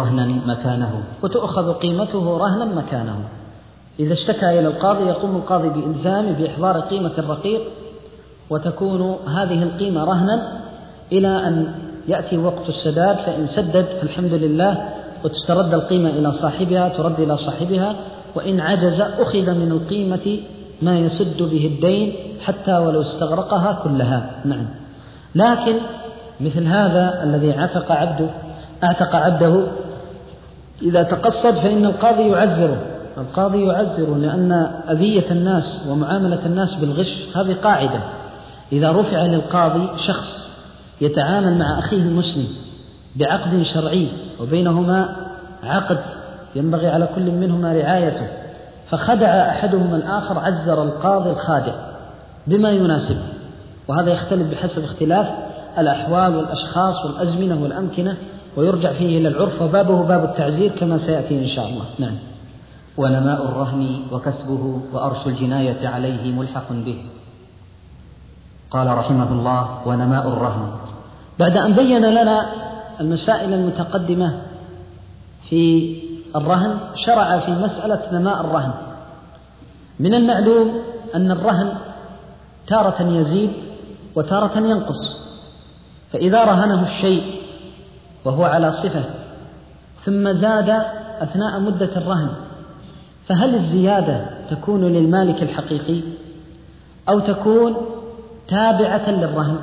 رهنا مكانه. إذا اشتكى إلى القاضي يقوم القاضي بإلزامه بإحضار قيمة الرقيق، وتكون هذه القيمة رهنا إلى أن يأتي وقت السداد، فإن سدد فالحمد لله وتسترد القيمة إلى صاحبها، ترد إلى صاحبها، وإن عجز أخذ من القيمة ما يسد به الدين حتى ولو استغرقها كلها. نعم. لكن مثل هذا الذي اعتق عبده إذا تقصد فإن القاضي يعزره، لأن أذية الناس ومعاملة الناس بالغش هذه قاعدة. إذا رفع للقاضي شخص يتعامل مع أخيه المسلم بعقد شرعي وبينهما عقد ينبغي على كل منهما رعايته، فخدع أحدهما الآخر، عزر القاضي الخادع بما يناسبه، وهذا يختلف بحسب اختلاف الأحوال والأشخاص والأزمنة والأمكنة، ويرجع فيه إلى العرف، وبابه باب التعزير كما سيأتي إن شاء الله. نعم. ونماء الرهن وكسبه وأرش الجناية عليه ملحق به. قال رحمه الله: ونماء الرهن. بعد أن بين لنا المسائل المتقدمة في الرهن شرع في مسألة نماء الرهن. من المعلوم أن الرهن تارة يزيد وتارة ينقص، فإذا رهنه الشيء وهو على صفة ثم زاد أثناء مدة الرهن، فهل الزيادة تكون للمالك الحقيقي أو تكون تابعة للرهن،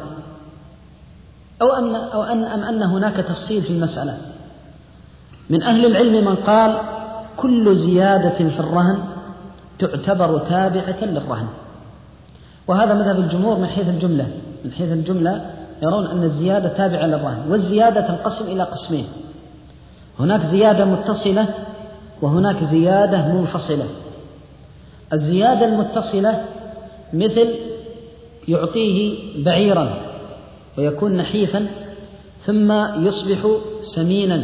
أو أن هناك تفصيل في المسألة؟ من أهل العلم من قال كل زيادة في الرهن تعتبر تابعة للرهن، وهذا مذهب الجمهور من حيث الجملة يرون أن الزيادة تابعة للرهن. والزيادة تنقسم إلى قسمين: هناك زيادة متصلة وهناك زيادة منفصلة. الزيادة المتصلة مثل يعطيه بعيرا ويكون نحيفا ثم يصبح سمينا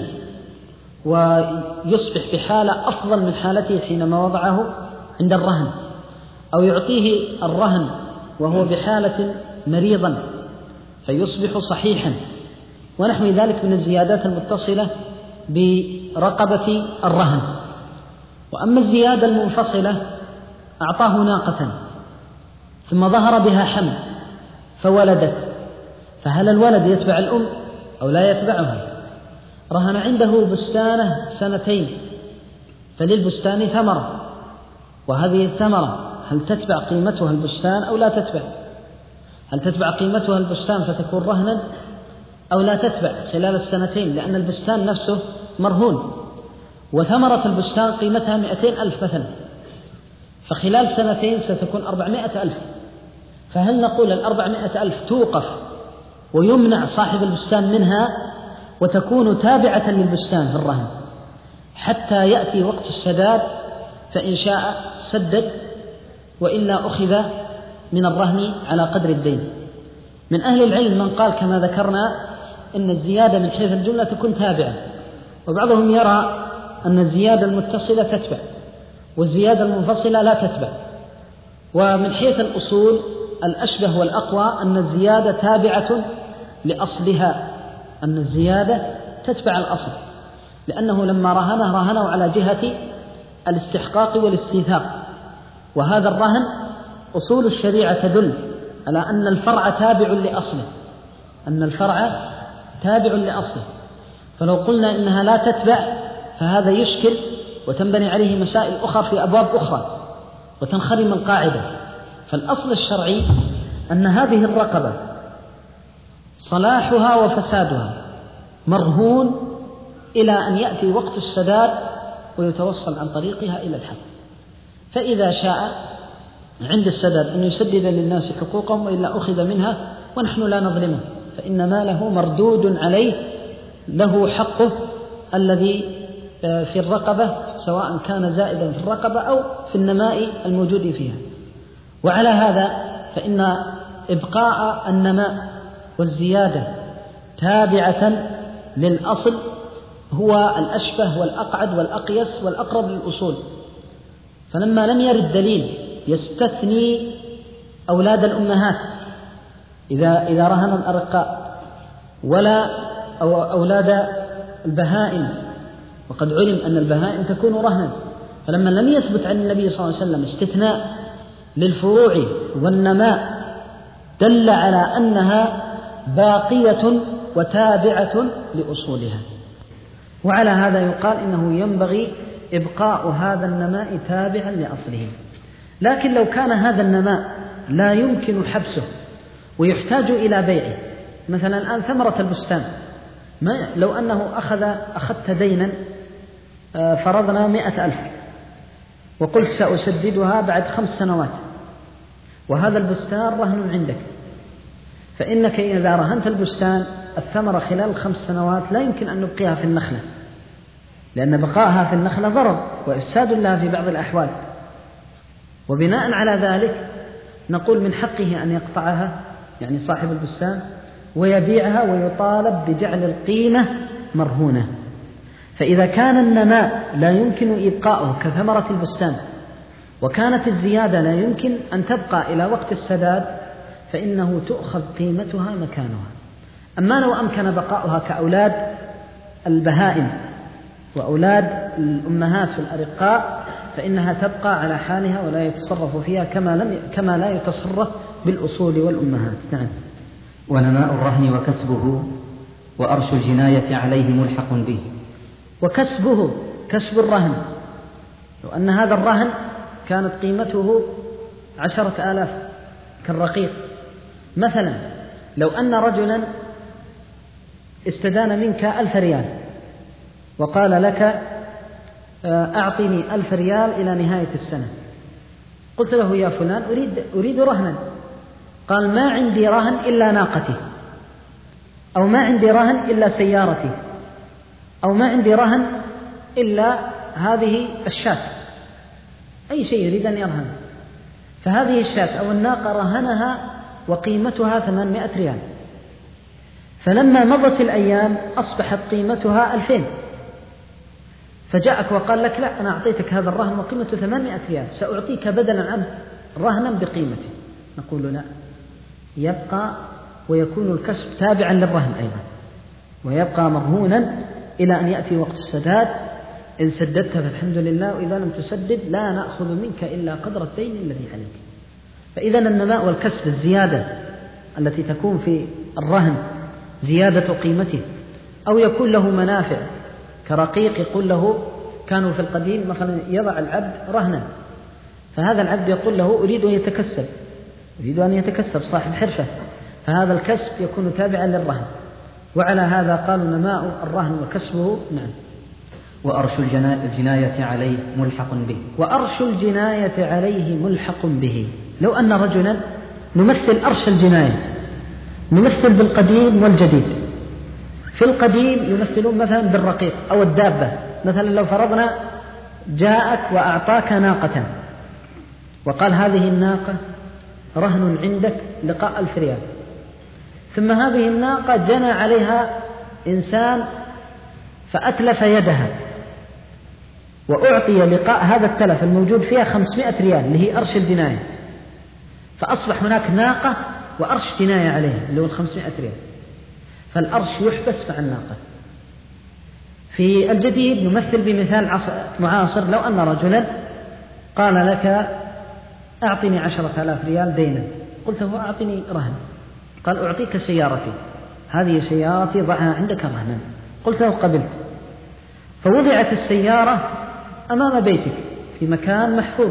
ويصبح بحالة أفضل من حالته حينما وضعه عند الرهن، أو يعطيه الرهن وهو بحالة مريضا فيصبح صحيحا، ونحو ذلك من الزيادات المتصلة برقبة الرهن. وأما الزيادة المنفصلة أعطاه ناقة ثم ظهر بها حمل فولدت، فهل الولد يتبع الأم أو لا يتبعها؟ رهن عنده بستانه 2 فللبستان ثمرة، وهذه الثمرة هل تتبع قيمتها البستان أو لا تتبع؟ هل تتبع قيمتها البستان فتكون رهنا أو لا تتبع خلال 2 لأن البستان نفسه مرهون، وثمرة البستان قيمتها 200,000 مثلا، فخلال 2 ستكون 400,000. فهل نقول 400,000 توقف ويمنع صاحب البستان منها وتكون تابعة للبستان في الرهن حتى يأتي وقت السداد، فإن شاء سدد وإلا أخذ من الرهن على قدر الدين؟ من أهل العلم من قال كما ذكرنا إن الزيادة من حيث الجملة تكون تابعة، وبعضهم يرى أن الزيادة المتصلة تتبع والزيادة المنفصلة لا تتبع. ومن حيث الأصول الأشبه والأقوى أن الزيادة تابعة لأصلها، أن الزيادة تتبع الأصل، لأنه لما رهنه على جهة الاستحقاق والاستيثاق، وهذا الرهن أصول الشريعة تدل على أن الفرع تابع لأصله، أن الفرع تابع لأصله. فلو قلنا إنها لا تتبع فهذا يشكل وتنبني عليه مسائل أخرى في أبواب أخرى وتنخرم القاعدة. فالأصل الشرعي أن هذه الرقبة صلاحها وفسادها مرهون إلى أن يأتي وقت السداد ويتوصل عن طريقها إلى الحق، فإذا شاء عند السداد أن يسدد للناس حقوقهم وإلا أخذ منها ونحن لا نظلمه، فإن ماله مردود عليه، له حقه الذي في الرقبة سواء كان زائدا في الرقبة أو في النماء الموجود فيها. وعلى هذا فإن إبقاء النماء والزيادة تابعة للأصل هو الأشبه والأقعد والأقيس والأقرب للأصول. فلما لم يرد دليل يستثني أولاد الأمهات إذا رهن الأرقاء ولا أولاد البهائم، وقد علم أن البهائم تكون رهنا، فلما لم يثبت عن النبي صلى الله عليه وسلم استثناء للفروع والنماء دل على أنها باقية وتابعة لأصولها. وعلى هذا يقال إنه ينبغي إبقاء هذا النماء تابعا لأصله. لكن لو كان هذا النماء لا يمكن حبسه ويحتاج إلى بيعه، مثلا الآن ثمرة البستان لو أنه أخذت دينا فرضنا 100,000 وقلت سأسددها بعد 5 سنوات، وهذا البستان رهن عندك، فإنك إذا رهنت البستان الثمرة خلال 5 سنوات لا يمكن أن نبقيها في النخلة، لأن بقائها في النخلة ضرر وإفساد لها في بعض الأحوال. وبناء على ذلك نقول من حقه أن يقطعها، يعني صاحب البستان، ويبيعها ويطالب بجعل القيمة مرهونة. فإذا كان النماء لا يمكن إبقاؤه كثمرة البستان، وكانت الزيادة لا يمكن أن تبقى إلى وقت السداد، فإنه تؤخذ قيمتها مكانها. أما لو أمكن بقاؤها كأولاد البهائم وأولاد الأمهات في الأرقاء فإنها تبقى على حالها ولا يتصرف فيها كما لا يتصرف بالأصول والأمهات. نعم. ونماء الرهن وكسبه وأرش الجناية عليه ملحق به. وكسبه كسب الرهن، لو أن هذا الرهن كانت قيمته 10,000 كالرقيق مثلا، لو أن رجلا استدان منك 1,000 ريال وقال لك أعطني 1,000 ريال إلى نهاية السنة، قلت له يا فلان أريد رهنا، قال ما عندي رهن إلا ناقتي، أو ما عندي رهن إلا سيارتي، أو ما عندي رهن إلا هذه الشاة، أي شيء يريد أن يرهن، فهذه الشاة أو الناقة رهنها وقيمتها 800 ريال، فلما مضت الأيام أصبحت قيمتها 2000، فجاءك وقال لك لا أنا أعطيتك هذا الرهن وقيمته 800 ريال، سأعطيك بدلا عنه رهنا بقيمته، نقول لا، يبقى ويكون الكسب تابعا للرهن أيضا، ويبقى مرهونا إلى أن يأتي وقت السداد. إن سددت فالحمد لله، وإذا لم تسدد لا نأخذ منك إلا قدر الدين الذي عليك. فإذا النماء والكسب، الزيادة التي تكون في الرهن زيادة قيمته، أو يكون له منافع كرقيق يقول له، كانوا في القديم مثلا يضع العبد رهنا، فهذا العبد يقول له أريد أن يتكسب صاحب حرفة، فهذا الكسب يكون تابعا للرهن. وعلى هذا قالوا نماء الرهن وكسبه. نعم. وأرش الجناية عليه ملحق به. وأرش الجناية عليه ملحق به. لو أن رجلا نمثل أرش الجناية، نمثل بالقديم والجديد. في القديم يمثلون مثلا بالرقيق أو الدابة، مثلا لو فرضنا جاءك وأعطاك ناقة وقال هذه الناقة رهن عندك لقاء 1000 ريال، ثم هذه الناقة جنى عليها إنسان فأتلف يدها، وأعطي لقاء هذا التلف الموجود فيها 500 ريال اللي هي أرش الجناية، فأصبح هناك ناقة وأرش جناية عليها اللي هو 500 ريال، فالأرش يحبس مع الناقة. في الجديد نمثل بمثال معاصر، لو أن رجلا قال لك أعطني 10,000 ريال دينا، قلت له أعطني رهن، قال أعطيك سيارتي، هذه سيارتي ضعها عندك رهنا، قلت له قبلت، فوضعت السيارة أمام بيتك في مكان محفوظ،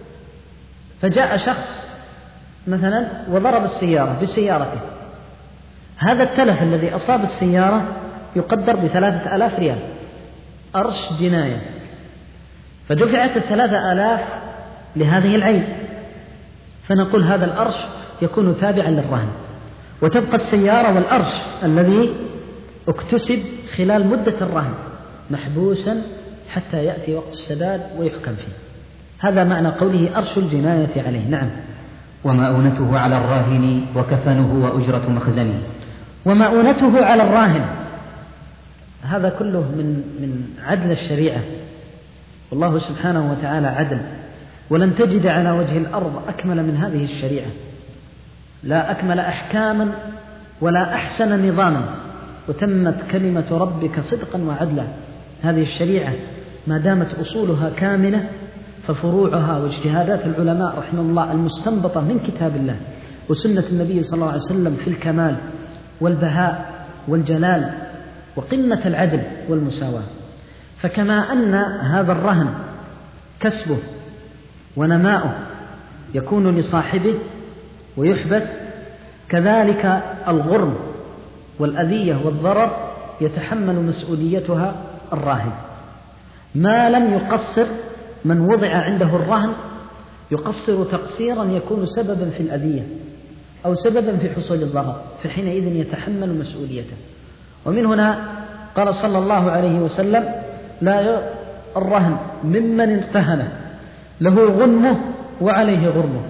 فجاء شخص مثلا وضرب السيارة بسيارته، هذا التلف الذي أصاب السيارة يقدر ب3,000 ريال أرش جناية، فدفعت 3,000 لهذه العين، فنقول هذا الأرش يكون تابعا للرهن، وتبقى السيارة والأرش الذي اكتسب خلال مدة الرهن محبوسا حتى يأتي وقت السداد ويحكم فيه. هذا معنى قوله أرش الجناية عليه. نعم. ومؤونته على الراهن وكفنه وأجرة مخزنه. ومؤونته على الراهن، هذا كله من عدل الشريعة، والله سبحانه وتعالى عدل، ولن تجد على وجه الأرض أكمل من هذه الشريعة، لا أكمل أحكاما ولا أحسن نظاما، وتمت كلمة ربك صدقا وعدلا. هذه الشريعة ما دامت أصولها كاملة، ففروعها واجتهادات العلماء رحمه الله المستنبطة من كتاب الله وسنة النبي صلى الله عليه وسلم في الكمال والبهاء والجلال وقمة العدل والمساواة. فكما أن هذا الرهن كسبه ونماؤه يكون لصاحبه ويحبس، كذلك الغرم والأذية والضرر يتحمل مسؤوليتها الراهن، ما لم يقصر من وضع عنده الرهن، يقصر تقصيرا يكون سببا في الأذية أو سببا في حصول الضرر، فحينئذ يتحمل مسؤوليته. ومن هنا قال صلى الله عليه وسلم: لا الرهن ممن ارتهنه له غنمه وعليه غرمه،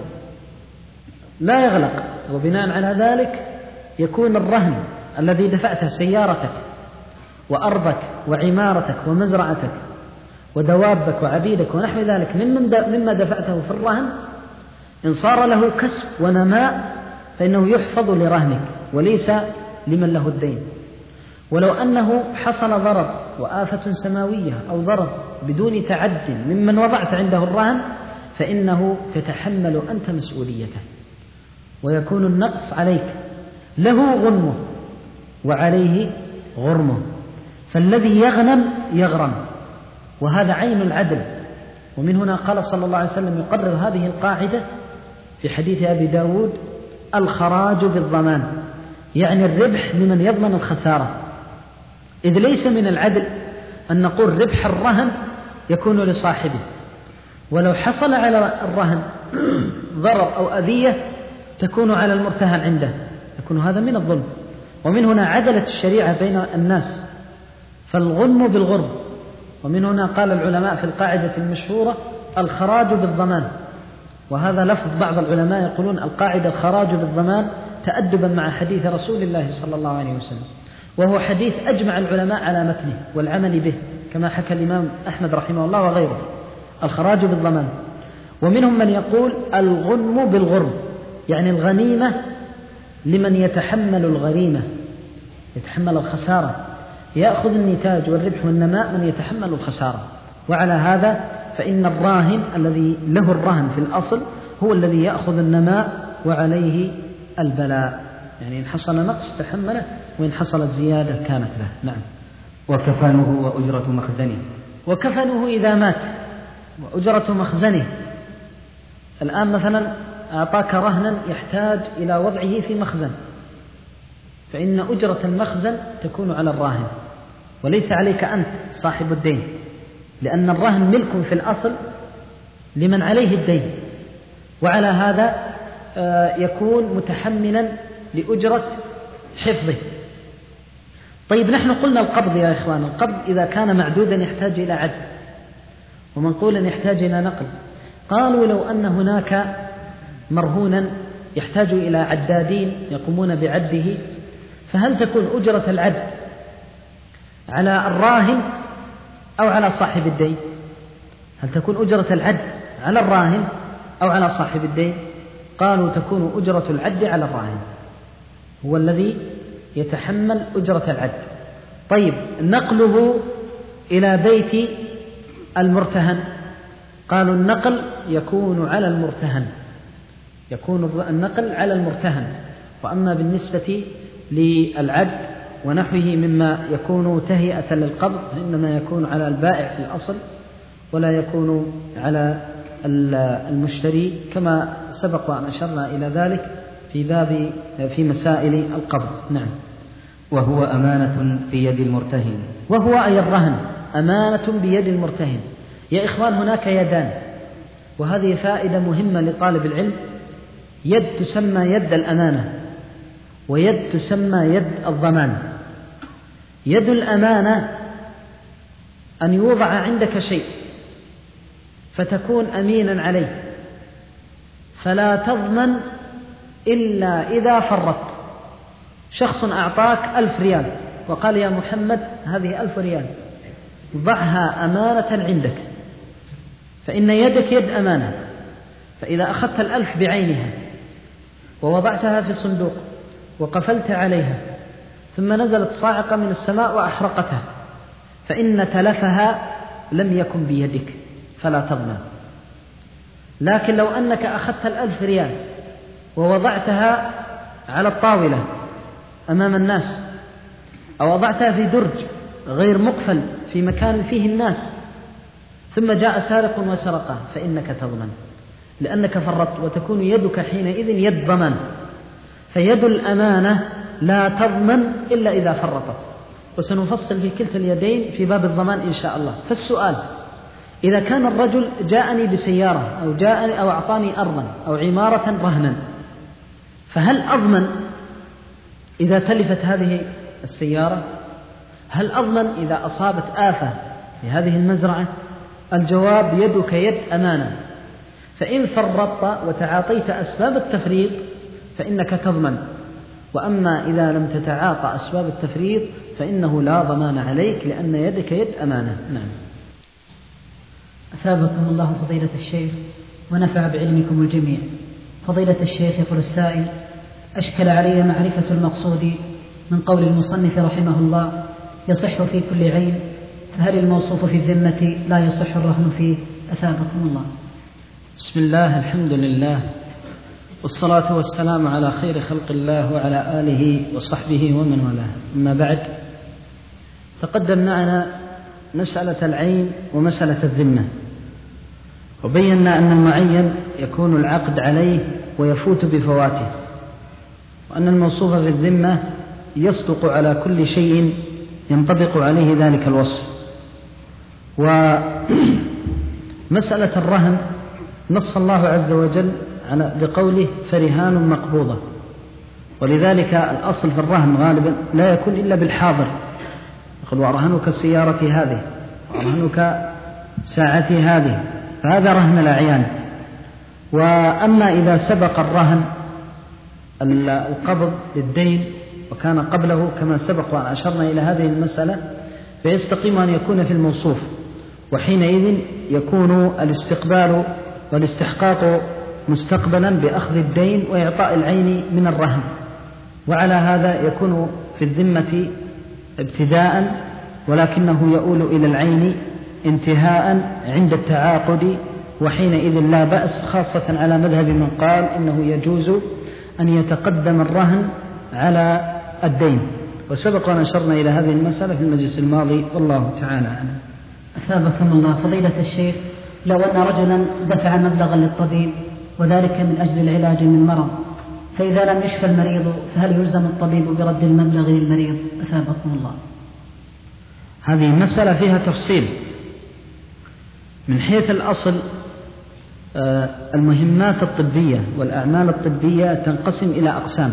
لا يغلق. وبناء على ذلك يكون الرهن الذي دفعته سيارتك وأرضك وعمارتك ومزرعتك ودوابك وعبيدك ونحو ذلك مما دفعته في الرهن، إن صار له كسب ونماء فإنه يحفظ لرهنك وليس لمن له الدين. ولو أنه حصل ضرر وآفة سماوية أو ضرر بدون تعد ممن وضعت عنده الرهن، فإنه تتحمل أنت مسؤوليته، ويكون النقص عليك، له غنمه وعليه غرمه، فالذي يغنم يغرم، وهذا عين العدل. ومن هنا قال صلى الله عليه وسلم يقرر هذه القاعدة في حديث أبي داود: الخراج بالضمان، يعني الربح لمن يضمن الخسارة، إذ ليس من العدل أن نقول ربح الرهن يكون لصاحبه، ولو حصل على الرهن ضرر أو أذية تكون على المرتهن عنده، يكون هذا من الظلم. ومن هنا عدلت الشريعة بين الناس، فالغنم بالغرم. ومن هنا قال العلماء في القاعدة المشهورة: الخراج بالضمان، وهذا لفظ بعض العلماء يقولون القاعدة الخراج بالضمان تأدبا مع حديث رسول الله صلى الله عليه وسلم، وهو حديث أجمع العلماء على متنه والعمل به، كما حكى الإمام أحمد رحمه الله وغيره، الخراج بالضمان. ومنهم من يقول الغنم بالغرم، يعني الغنيمة لمن يتحمل الغريمة، يتحمل الخسارة، يأخذ النتاج والربح والنماء من يتحمل الخسارة. وعلى هذا فإن الراهن الذي له الرهن في الأصل هو الذي يأخذ النماء وعليه البلاء، يعني إن حصل نقص تحمله وإن حصلت زيادة كانت له. نعم. وكفنه وأجرة مخزنه. وكفنه إذا مات وأجرة مخزنه. الآن مثلا أعطاك رهنا يحتاج إلى وضعه في مخزن، فإن أجرة المخزن تكون على الراهن وليس عليك أنت صاحب الدين، لأن الرهن ملك في الأصل لمن عليه الدين، وعلى هذا يكون متحملا لأجرة حفظه. طيب نحن قلنا القبض يا إخوان، القبض إذا كان معدودا يحتاج إلى عد ومنقولا يحتاج إلى نقل. قالوا لو أن هناك مرهونا يحتاج إلى عدادين يقومون بعده، فهل تكون أجرة العد على الراهن أو على صاحب الدين؟ هل تكون أجرة العد على الراهن أو على صاحب الدين؟ قالوا تكون أجرة العد على الراهن، هو الذي يتحمل أجرة العد. طيب نقله إلى بيت المرتهن، قالوا النقل يكون على المرتهن، يكون النقل على المرتهن. وأما بالنسبة للعد ونحوه مما يكون تهيئة للقبض فإنما يكون على البائع في الأصل ولا يكون على المشتري، كما سبق وأن أشرنا إلى ذلك في مسائل القبض. نعم. وهو أمانة في يد المرتهن. وهو أي الرهن أمانة بيد المرتهن. يا إخوان هناك يدان، وهذه فائدة مهمة لطالب العلم. يد تسمى يد الأمانة، ويد تسمى يد الضمان. يد الأمانة أن يوضع عندك شيء فتكون أمينا عليه، فلا تضمن إلا إذا فرطت. شخص أعطاك 1000 ريال وقال يا محمد هذه 1000 ريال ضعها أمانة عندك، فإن يدك يد أمانة. فإذا أخذت 1000 بعينها ووضعتها في صندوق وقفلت عليها ثم نزلت صاعقة من السماء وأحرقتها، فإن تلفها لم يكن بيدك فلا تضمن. لكن لو أنك أخذت 1000 ريال ووضعتها على الطاولة أمام الناس، أو وضعتها في درج غير مقفل في مكان فيه الناس، ثم جاء سارق وسرقها، فإنك تضمن لأنك فرطت، وتكون يدك حينئذ يد ضمان. فيد الأمانة لا تضمن إلا إذا فرطت، وسنفصل في كلتا اليدين في باب الضمان إن شاء الله. فالسؤال: إذا كان الرجل جاءني بسيارة أو أعطاني أرضا أو عمارة رهنا، فهل أضمن إذا تلفت هذه السيارة؟ هل أضمن إذا أصابت آفة في هذه المزرعة؟ الجواب: يدك يد أمانة، فإن فرطت وتعاطيت أسباب التفريط فإنك تضمن، وأما إذا لم تتعاطى أسباب التفريط فإنه لا ضمان عليك، لأن يدك يد أمانة. نعم. أثابكم الله فضيلة الشيخ ونفع بعلمكم الجميع. فضيلة الشيخ، يقول السائل: أشكل علي معرفة المقصود من قول المصنف رحمه الله: يصح في كل عين، فهل الموصوف في الذمة لا يصح الرهن فيه؟ أثابكم الله. بسم الله، الحمد لله، والصلاة والسلام على خير خلق الله وعلى آله وصحبه ومن والاه. أما بعد، تقدم معنا مسألة العين ومسألة الذمة، وبينا أن المعين يكون العقد عليه ويفوت بفواته، وأن الموصوف في الذمة يصدق على كل شيء ينطبق عليه ذلك الوصف. ومسألة الرهن نص الله عز وجل بقوله: فرهان مقبوضة، ولذلك الأصل في الرهن غالبا لا يكون إلا بالحاضر، يقول: وأرهنك سيارتي هذه، وأرهنك ساعتي هذه، فهذا رهن الأعيان. وأما إذا سبق الرهن القبض للدين وكان قبله كما سبق وأن أشرنا إلى هذه المسألة، فيستقيم أن يكون في الموصوف، وحينئذ يكون الاستقبال والاستحقاق مستقبلا بأخذ الدين وإعطاء العين من الرهن. وعلى هذا يكون في الذمة ابتداء، ولكنه يؤول إلى العين انتهاء عند التعاقد، وحينئذ لا بأس، خاصة على مذهب من قال إنه يجوز أن يتقدم الرهن على الدين، وسبق أن أشرنا إلى هذه المسألة في المجلس الماضي، والله تعالى أعلم. أثابكم الله. فضيلة الشيخ، لو أن رجلا دفع مبلغا للطبيب وذلك من أجل العلاج من مرض، فإذا لم يشفى المريض فهل يلزم الطبيب برد المبلغ للمريض؟ أثابكم الله. هذه مسألة فيها تفصيل. من حيث الأصل المهمات الطبية والأعمال الطبية تنقسم إلى أقسام،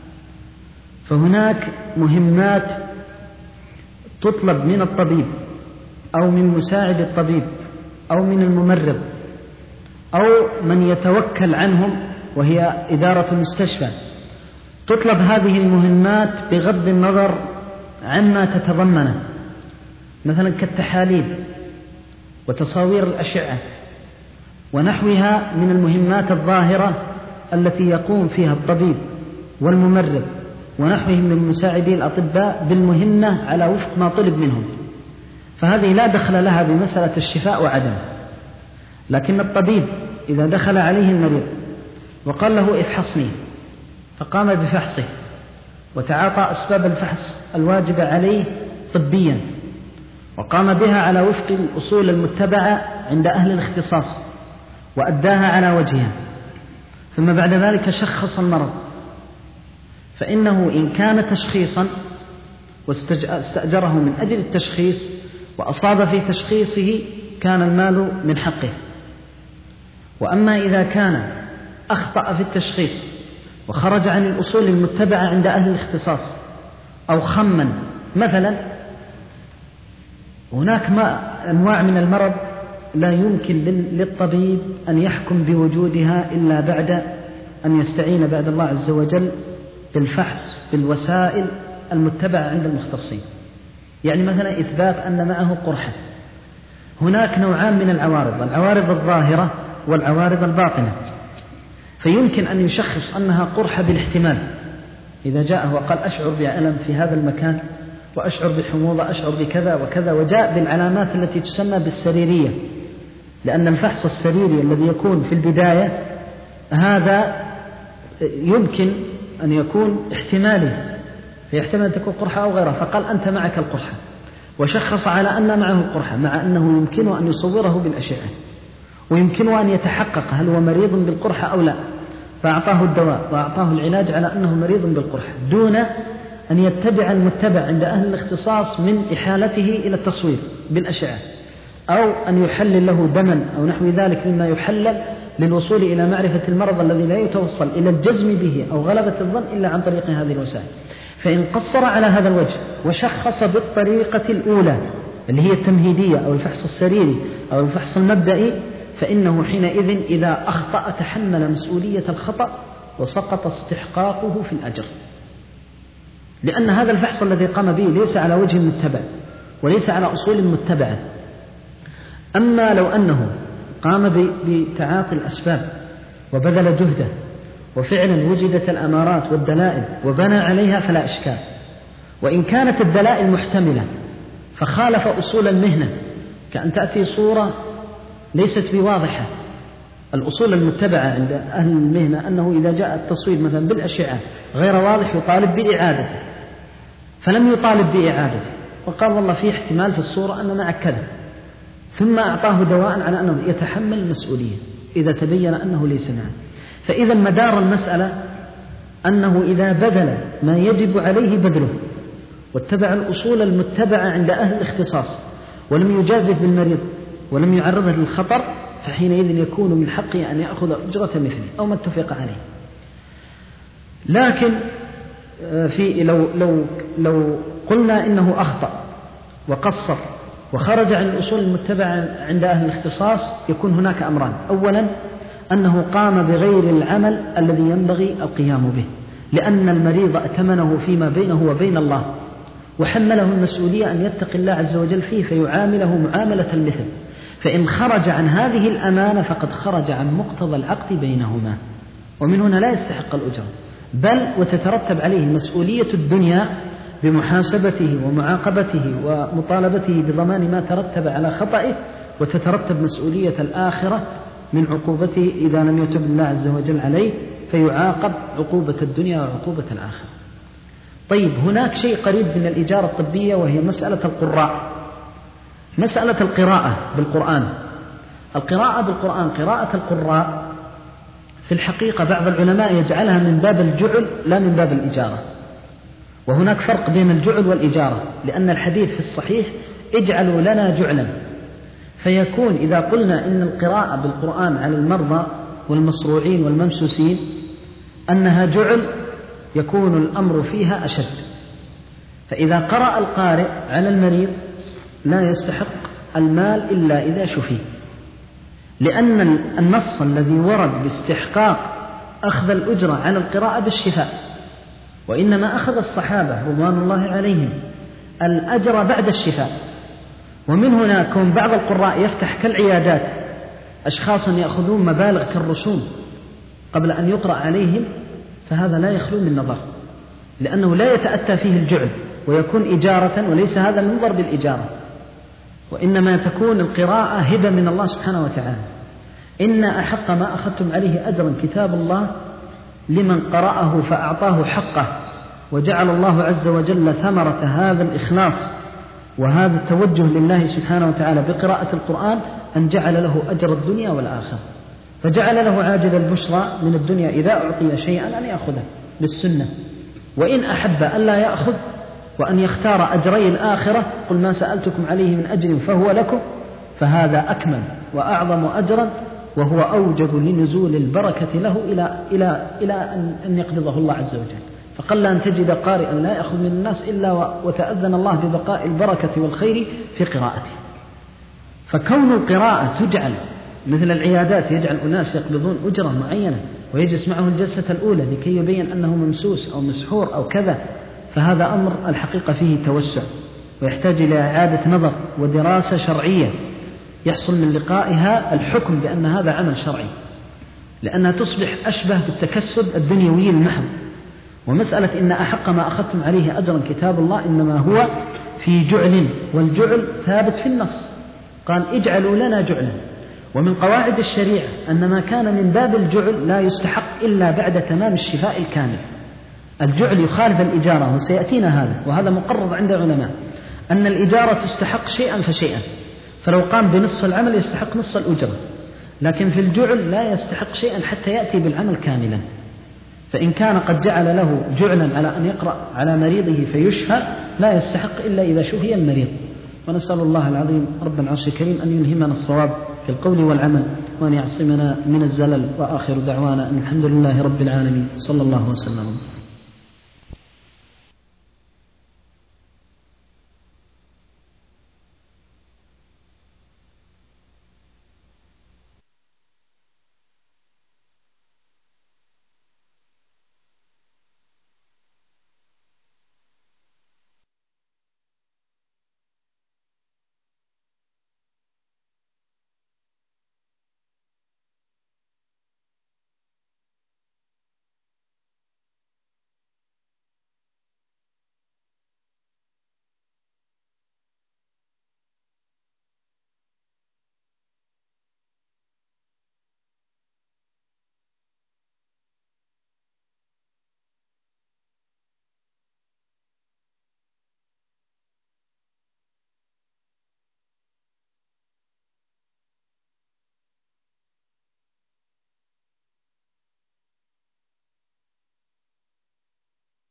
فهناك مهمات تطلب من الطبيب أو من مساعد الطبيب أو من الممرض أو من يتوكل عنهم وهي إدارة المستشفى، تطلب هذه المهمات بغض النظر عما تتضمنه، مثلا كالتحاليل وتصاوير الأشعة ونحوها من المهمات الظاهرة التي يقوم فيها الطبيب والممرض ونحوهم من مساعدي الأطباء بالمهمة على وفق ما طلب منهم، فهذه لا دخل لها بمسألة الشفاء وعدم. لكن الطبيب إذا دخل عليه المريض وقال له افحصني، فقام بفحصه وتعاطى أسباب الفحص الواجبة عليه طبيا وقام بها على وفق الأصول المتبعة عند أهل الاختصاص وأداها على وجهها، ثم بعد ذلك شخص المرض، فإنه إن كان تشخيصا واستأجره من أجل التشخيص وأصاب في تشخيصه كان المال من حقه. وأما إذا كان أخطأ في التشخيص وخرج عن الأصول المتبعة عند أهل الاختصاص أو خمن، مثلا هناك أنواع من المرض لا يمكن للطبيب أن يحكم بوجودها إلا بعد أن يستعين بعد الله عز وجل بالفحص بالوسائل المتبعة عند المختصين. يعني مثلا إثبات أن معه قرحة، هناك نوعان من العوارض، العوارض الظاهرة والعوارض الباطنة، فيمكن أن يشخص أنها قرحة بالاحتمال، إذا جاءه وقال أشعر بألم في هذا المكان وأشعر بحموضة أشعر بكذا وكذا، وجاء بالعلامات التي تسمى بالسريرية، لأن الفحص السريري الذي يكون في البداية هذا يمكن أن يكون احتمالي، فيحتمل أن تكون قرحة أو غيرها، فقال أنت معك القرحة وشخص على أن معه القرحة، مع أنه يمكنه أن يصوره بالأشعة ويمكنه أن يتحقق هل هو مريض بالقرحة أو لا، فأعطاه الدواء وأعطاه العلاج على أنه مريض بالقرحة دون أن يتبع المتبع عند أهل الاختصاص من إحالته إلى التصوير بالأشعة، أو أن يحلل له دما أو نحو ذلك مما يحلل للوصول إلى معرفة المرض الذي لا يتوصل إلى الجزم به أو غلبة الظن إلا عن طريق هذه الوسائل. فإن قصر على هذا الوجه وشخص بالطريقة الأولى اللي هي التمهيدية أو الفحص السريري أو الفحص المبدئي، فإنه حينئذ إذا أخطأ تحمل مسؤولية الخطأ وسقط استحقاقه في الأجر، لأن هذا الفحص الذي قام به ليس على وجه متبع وليس على أصول متبعة. أما لو أنه قام بتعاطي الأسباب وبذل جهده وفعلا وجدت الأمارات والدلائل وبنى عليها فلا إشكال، وإن كانت الدلائل محتملة فخالف أصول المهنة، كأن تأتي صورة ليست بواضحة، الأصول المتبعة عند أهل المهنة أنه إذا جاء التصوير مثلا بالأشعة غير واضح يطالب بإعادته، فلم يطالب بإعادته وقال والله في احتمال في الصورة أن معك كذا، ثم أعطاه دواء على أنه يتحمل المسؤولية إذا تبين أنه ليس معه. فإذا مدار المسألة أنه إذا بذل ما يجب عليه بذله واتبع الأصول المتبعة عند أهل الاختصاص ولم يجازف بالمريض ولم يعرضه للخطر، فحينئذ يكون من حقه أن يأخذ أجرة مثله أو ما اتفق عليه. لكن لو قلنا إنه أخطأ وقصر وخرج عن الأصول المتبعة عند أهل الاختصاص، يكون هناك أمران: أولا أنه قام بغير العمل الذي ينبغي القيام به، لأن المريض ائتمنه فيما بينه وبين الله وحمله المسؤولية أن يتقي الله عز وجل فيه فيعامله معاملة المثل، فإن خرج عن هذه الأمانة فقد خرج عن مقتضى العقد بينهما، ومن هنا لا يستحق الأجرة. بل وتترتب عليه مسؤولية الدنيا بمحاسبته ومعاقبته ومطالبته بضمان ما ترتب على خطئه، وتترتب مسؤولية الآخرة من عقوبته إذا لم يتب الله عز وجل عليه، فيعاقب عقوبة الدنيا وعقوبة الآخرة. طيب، هناك شيء قريب من الإجارة الطبية، وهي مسألة القراء، مسألة القراءة بالقرآن. القراءة بالقرآن، قراءة القراء في الحقيقة بعض العلماء يجعلها من باب الجعل لا من باب الإجارة، وهناك فرق بين الجعل والإجارة، لأن الحديث في الصحيح اجعلوا لنا جعلا، فيكون إذا قلنا إن القراءة بالقرآن على المرضى والمصروعين والممسوسين أنها جعل يكون الأمر فيها أشد. فإذا قرأ القارئ على المريض لا يستحق المال إلا إذا شفي، لأن النص الذي ورد باستحقاق أخذ الأجرة على القراءة بالشفاء، وإنما أخذ الصحابة رضوان الله عليهم الأجر بعد الشفاء. ومن هنا كون بعض القراء يفتح كالعيادات أشخاصا يأخذون مبالغ كالرسوم قبل أن يقرأ عليهم، فهذا لا يخلو من نظر، لأنه لا يتأتى فيه الجعل ويكون إجارة، وليس هذا المنظر بالإجارة، وإنما تكون القراءة هبة من الله سبحانه وتعالى. إن أحق ما أخذتم عليه أجرا كتاب الله لمن قرأه فأعطاه حقه، وجعل الله عز وجل ثمرة هذا الإخلاص وهذا التوجه لله سبحانه وتعالى بقراءة القرآن أن جعل له أجر الدنيا والآخرة، فجعل له عاجل البشرى من الدنيا إذا أعطي شيئا أن يأخذه للسنة، وإن أحب أن لا يأخذ وأن يختار أجري الآخرة قل ما سألتكم عليه من أجر فهو لكم، فهذا أكمل وأعظم أجرا، وهو أوجب لنزول البركة له إلى أن يقبضه الله عز وجل. فقل أن تجد قارئا لا يأخذ من الناس إلا وتأذن الله ببقاء البركة والخير في قراءته. فكون القراءة تجعل مثل العيادات، يجعل أناس يقبضون أجرة معينة ويجلس معه الجلسة الأولى لكي يبين أنه ممسوس أو مسحور أو كذا، فهذا أمر الحقيقة فيه توسع، ويحتاج إلى إعادة نظر ودراسة شرعية يحصل من لقائها الحكم بأن هذا عمل شرعي، لأنها تصبح أشبه بالتكسب الدنيوي المحض. ومسألة إن أحق ما أخذتم عليه أجرا كتاب الله إنما هو في جعل، والجعل ثابت في النص، قال اجعلوا لنا جعلا. ومن قواعد الشريعة أن ما كان من باب الجعل لا يستحق إلا بعد تمام الشفاء الكامل. الجعل يخالف الإجارة، وسيأتينا هذا، وهذا مقرر عند العلماء أن الإجارة تستحق شيئا فشيئا، فلو قام بنصف العمل يستحق نصف الأجرة، لكن في الجعل لا يستحق شيئا حتى يأتي بالعمل كاملا. فإن كان قد جعل له جعلا على أن يقرأ على مريضه فيشفى لا يستحق إلا إذا شفي المريض. ونسأل الله العظيم رب العرش الكريم أن يلهمنا الصواب في القول والعمل، وأن يعصمنا من الزلل. وآخر دعوانا أن الحمد لله رب العالمين، صلى الله وسلم.